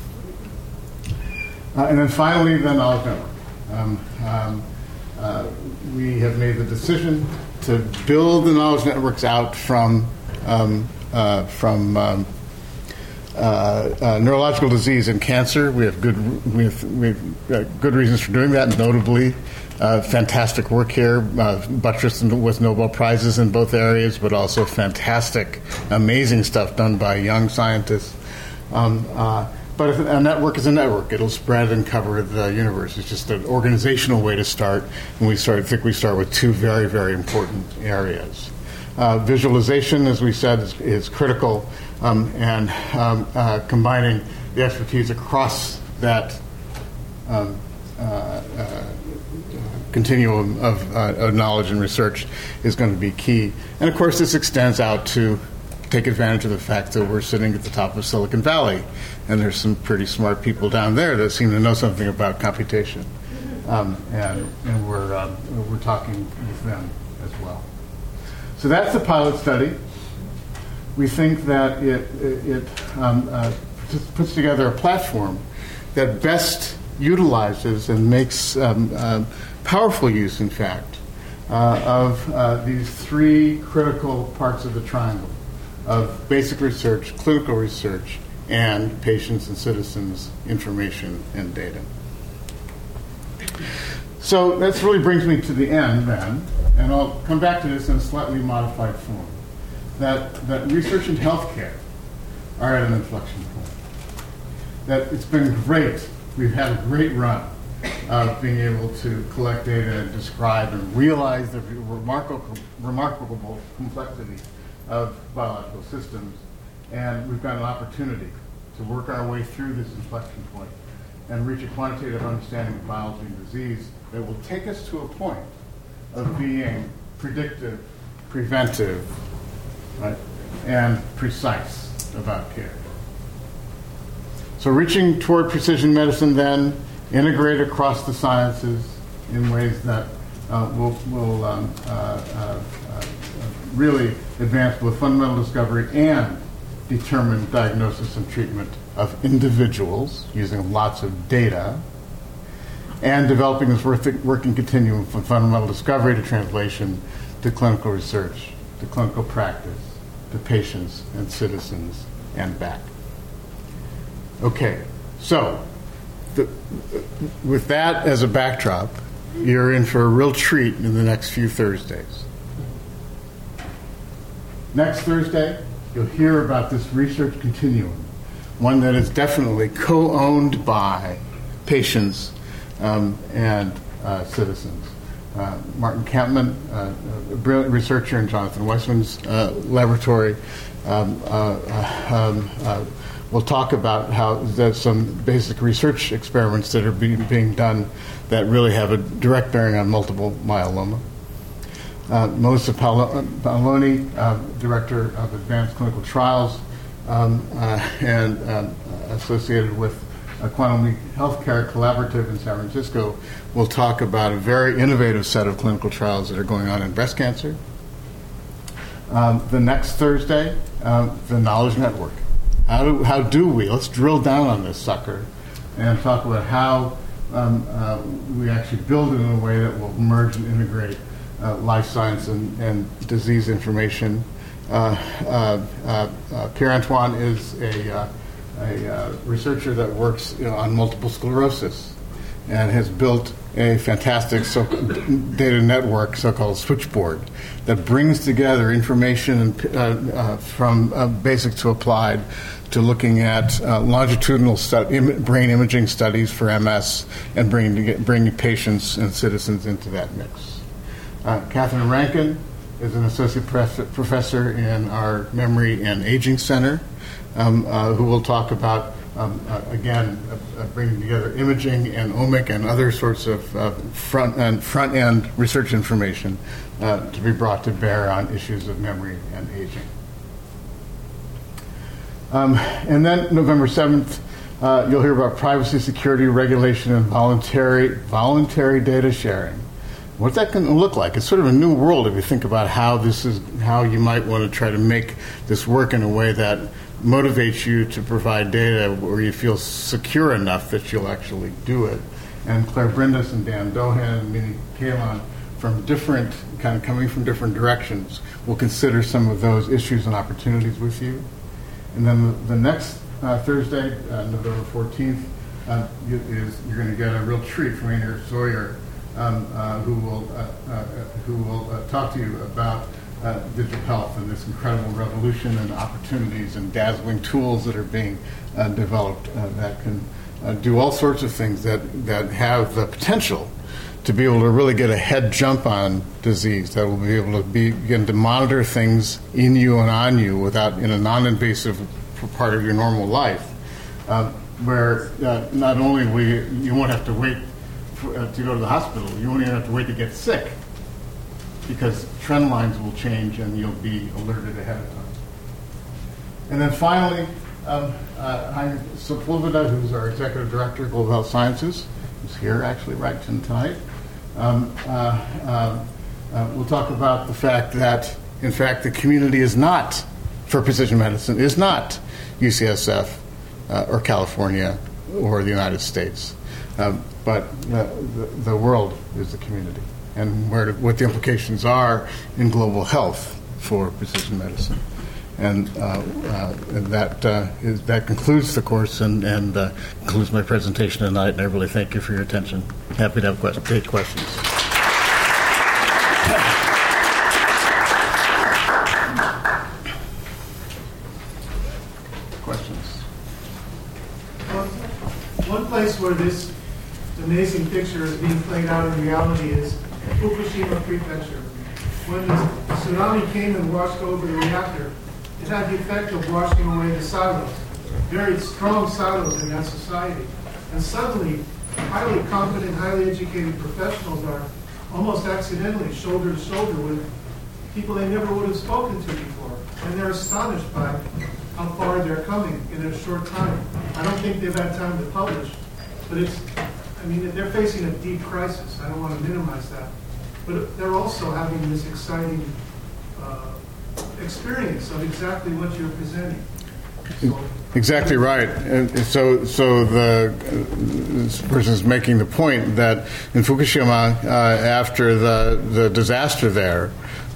And then finally, the Knowledge Network. We have made the decision to build the knowledge networks out from neurological disease and cancer. We have good reasons for doing that. Notably, fantastic work here, buttressed with Nobel Prizes in both areas, but also fantastic, amazing stuff done by young scientists. But if a network is a network, it'll spread and cover the universe. It's just an organizational way to start, and I think we start with two very, very important areas. Visualization, as we said, is critical, and combining the expertise across that continuum of knowledge and research is going to be key. And of course, this extends out to take advantage of the fact that we're sitting at the top of Silicon Valley, and there's some pretty smart people down there that seem to know something about computation, and we're talking with them as well. So that's the pilot study. We think that it puts together a platform that best utilizes and makes powerful use, in fact, of these three critical parts of the triangle of basic research, clinical research, and patients and citizens' information and data. So that really brings me to the end then, and I'll come back to this in a slightly modified form. That research and healthcare are at an inflection point. That it's been great. We've had a great run of being able to collect data and describe and realize the remarkable complexity of biological systems. And we've got an opportunity to work our way through this inflection point and reach a quantitative understanding of biology and disease that will take us to a point of being predictive, preventive, right, and precise about care. So reaching toward precision medicine then, integrate across the sciences in ways that will really advance both fundamental discovery and determine diagnosis and treatment of individuals using lots of data, and developing this working continuum from fundamental discovery to translation to clinical research, to clinical practice, to patients and citizens, and back. Okay, so with that as a backdrop, you're in for a real treat in the next few Thursdays. Next Thursday, you'll hear about this research continuum, one that is definitely co-owned by patients and citizens. Martin Kampman, a brilliant researcher in Jonathan Weissman's laboratory, will talk about how there's some basic research experiments that are being done that really have a direct bearing on multiple myeloma. Melissa Paoloni, Director of Advanced Clinical Trials, and associated with Quantum Healthcare Collaborative in San Francisco, will talk about a very innovative set of clinical trials that are going on in breast cancer. The next Thursday, the Knowledge Network. How do we? Let's drill down on this sucker and talk about how we actually build it in a way that will merge and integrate life science and disease information. Pierre-Antoine is a researcher that works on multiple sclerosis and has built a fantastic data network, so-called switchboard, that brings together information from basic to applied to looking at longitudinal brain imaging studies for MS and bringing patients and citizens into that mix. Catherine Rankin is an associate professor in our Memory and Aging Center, who will talk about, again, bringing together imaging and omic and other sorts of front-end research information to be brought to bear on issues of memory and aging. And then November 7th, you'll hear about privacy, security, regulation, and voluntary data sharing. What that can look like. It's sort of a new world if you think about how you might want to try to make this work in a way that motivates you to provide data where you feel secure enough that you'll actually do it. And Claire Brindis and Dan Dohan and Minnie Kalon coming from different directions will consider some of those issues and opportunities with you. And then the next Thursday, November 14th, you're going to get a real treat from Rainier Sawyer, who will talk to you about digital health and this incredible revolution and opportunities and dazzling tools that are being developed that can do all sorts of things that have the potential to be able to really get a head jump on disease, that will be able to begin to monitor things in you and on you in a non-invasive part of your normal life, where not only you won't have to wait to go to the hospital, you won't even have to wait to get sick, because trend lines will change and you'll be alerted ahead of time. And then finally, Hein Sepulveda, who's our Executive Director of Global Health Sciences, who's here actually right tonight, we'll talk about the fact that, in fact, the community is not, for precision medicine, is not UCSF or California or the United States. But the world is the community, and what the implications are in global health for precision medicine. And that concludes the course and concludes my presentation tonight, and I really thank you for your attention. Happy to take questions. Questions? One place where this amazing picture is being played out in reality is Fukushima Prefecture. When the tsunami came and washed over the reactor, it had the effect of washing away the silos, very strong silos in that society. And suddenly, highly competent, highly educated professionals are almost accidentally shoulder to shoulder with people they never would have spoken to before. And they're astonished by how far they're coming in a short time. I don't think they've had time to publish, but they're facing a deep crisis. I don't want to minimize that. But they're also having this exciting experience of exactly what you're presenting. Exactly right. And so this person is making the point that in Fukushima, after the disaster there,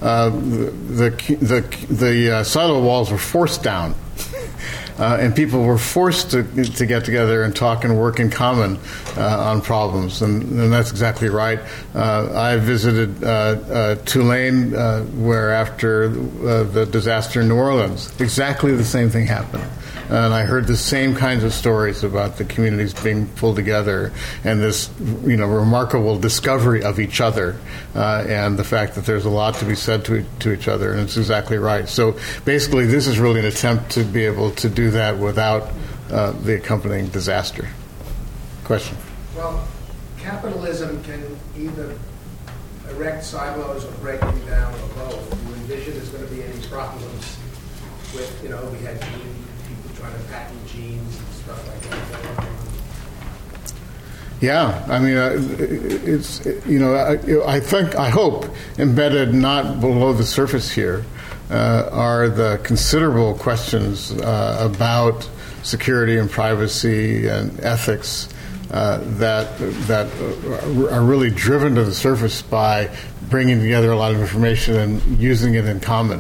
the silo walls were forced down. And people were forced to get together and talk and work in common on problems, and that's exactly right. I visited Tulane, where after the disaster in New Orleans, exactly the same thing happened. And I heard the same kinds of stories about the communities being pulled together and this, remarkable discovery of each other, and the fact that there's a lot to be said to each other. And it's exactly right. So basically, this is really an attempt to be able to do that without the accompanying disaster. Question? Well, capitalism can either direct silos or breaking down or both? Do you envision there's going to be any problems with, we had people trying to patent genes and stuff like that? Yeah, I mean, I hope embedded not below the surface here are the considerable questions about security and privacy and ethics that are really driven to the surface by bringing together a lot of information and using it in common.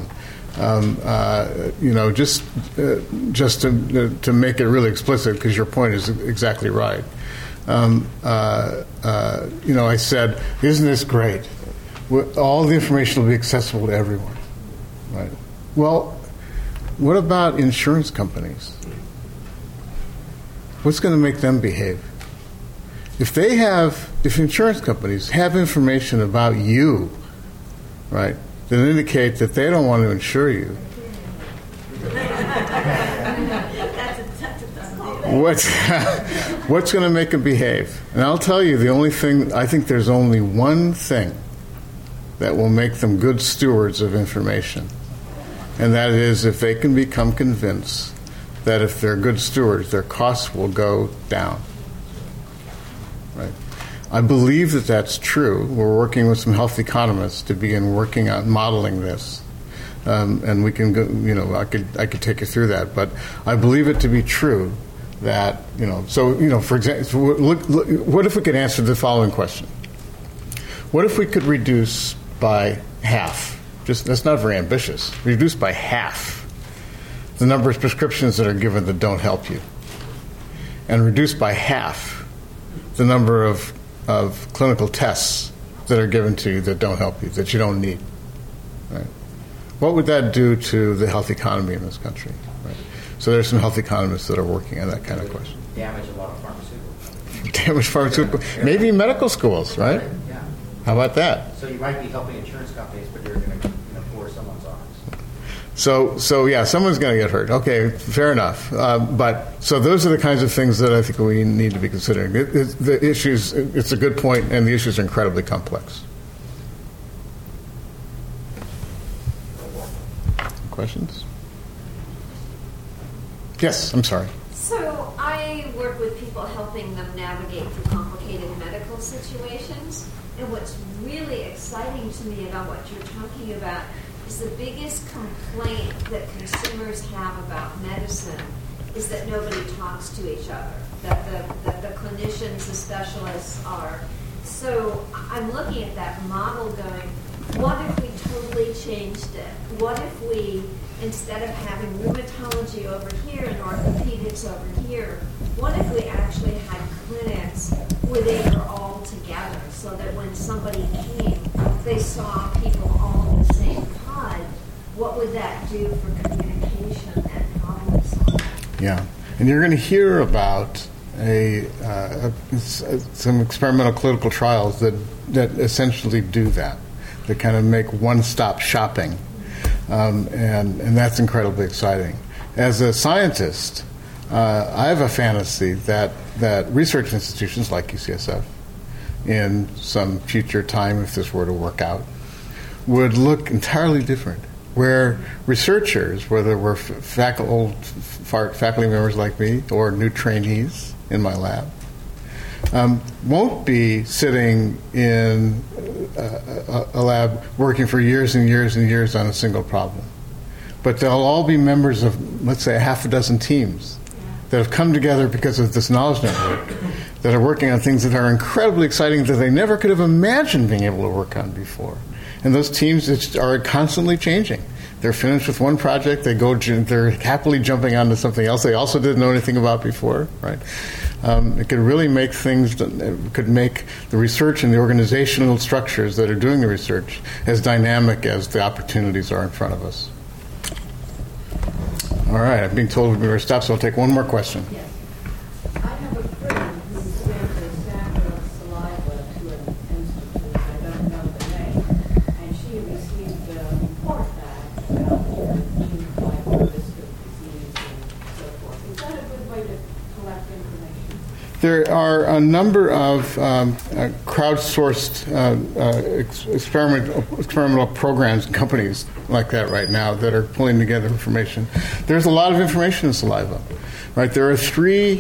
Just to make it really explicit, because your point is exactly right. I said, isn't this great? All the information will be accessible to everyone, right? Well, what about insurance companies? What's going to make them behave? If insurance companies have information about you, right, that indicate that they don't want to insure you, what's going to make them behave? And I'll tell you, I think there's only one thing that will make them good stewards of information, and that is if they can become convinced that if they're good stewards, their costs will go down. Right? I believe that that's true. We're working with some health economists to begin working on modeling this. And we can go, I could take you through that, but I believe it to be true that, for example, look, what if we could answer the following question? What if we could reduce by half, that's not very ambitious, reduce by half the number of prescriptions that are given that don't help you, and reduce by half the number of clinical tests that are given to you that don't help you, that you don't need, right? What would that do to the health economy in this country? Right? So there's some health economists that are working on that kind of question. Damage a lot of pharmaceuticals. Damage pharmaceuticals. Maybe medical schools, right? Yeah. How about that? So you might be helping insurance companies, but you're going to pour someone's arms. So yeah, someone's going to get hurt. Okay, fair enough. So those are the kinds of things that I think we need to be considering. The issues, it's a good point, and the issues are incredibly complex. Questions? Yes, I'm sorry. So I work with people helping them navigate through complicated medical situations. And what's really exciting to me about what you're talking about is the biggest complaint that consumers have about medicine is that nobody talks to each other, that the clinicians, the specialists are. So I'm looking at that model going, what if we totally changed it? What if we, instead of having rheumatology over here and orthopedics over here, what if we actually had clinics where they were all together so that when somebody came, they saw people all in the same pod? What would that do for communication and problem solving? Yeah, and you're going to hear about some experimental clinical trials that essentially do that. That kind of make one-stop shopping, and that's incredibly exciting. As a scientist, I have a fantasy that research institutions like UCSF, in some future time, if this were to work out, would look entirely different, where researchers, whether we're faculty members like me or new trainees in my lab, won't be sitting in a lab working for years and years and years on a single problem. But they'll all be members of, let's say, a half a dozen teams that have come together because of this knowledge network, that are working on things that are incredibly exciting that they never could have imagined being able to work on before. And those teams are constantly changing. They're finished with one project, they're happily jumping onto something else they also didn't know anything about before, right? It could really make the research and the organizational structures that are doing the research as dynamic as the opportunities are in front of us. All right, I'm being told we're going to stop, so I'll take one more question. Yes. I have a friend who sent a sample of saliva to an institute, I don't know the name, and she received a report back about things like viscous disease and so forth. Is that a good way to collect information? There are a number of crowdsourced experimental programs and companies like that right now that are pulling together information. There's a lot of information in saliva, right? There are 3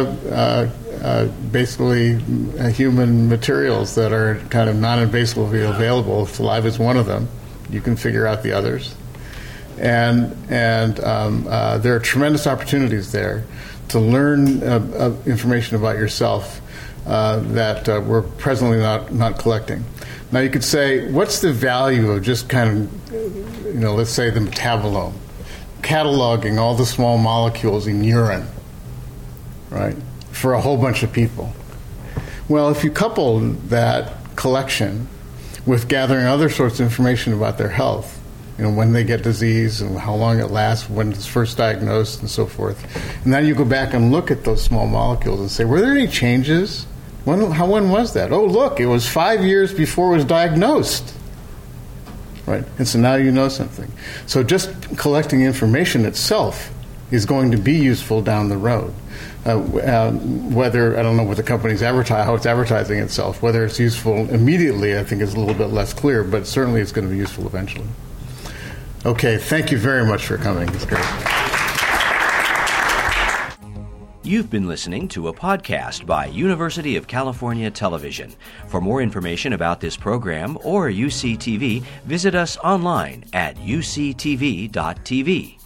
basically human materials that are kind of non-invasively available. Saliva is one of them. You can figure out the others. And there are tremendous opportunities there to learn information about yourself that we're presently not collecting. Now you could say, what's the value of just kind of, let's say the metabolome, cataloging all the small molecules in urine, right, for a whole bunch of people? Well, if you couple that collection with gathering other sorts of information about their health, when they get disease and how long it lasts, when it's first diagnosed and so forth. And then you go back and look at those small molecules and say, were there any changes? When was that? Oh, look, it was 5 years before it was diagnosed. Right? And so now you know something. So just collecting information itself is going to be useful down the road. Whether, I don't know what the company's how it's advertising itself, whether it's useful immediately, I think is a little bit less clear, but certainly it's going to be useful eventually. Okay, thank you very much for coming. It's great. You've been listening to a podcast by University of California Television. For more information about this program or UCTV, visit us online at uctv.tv.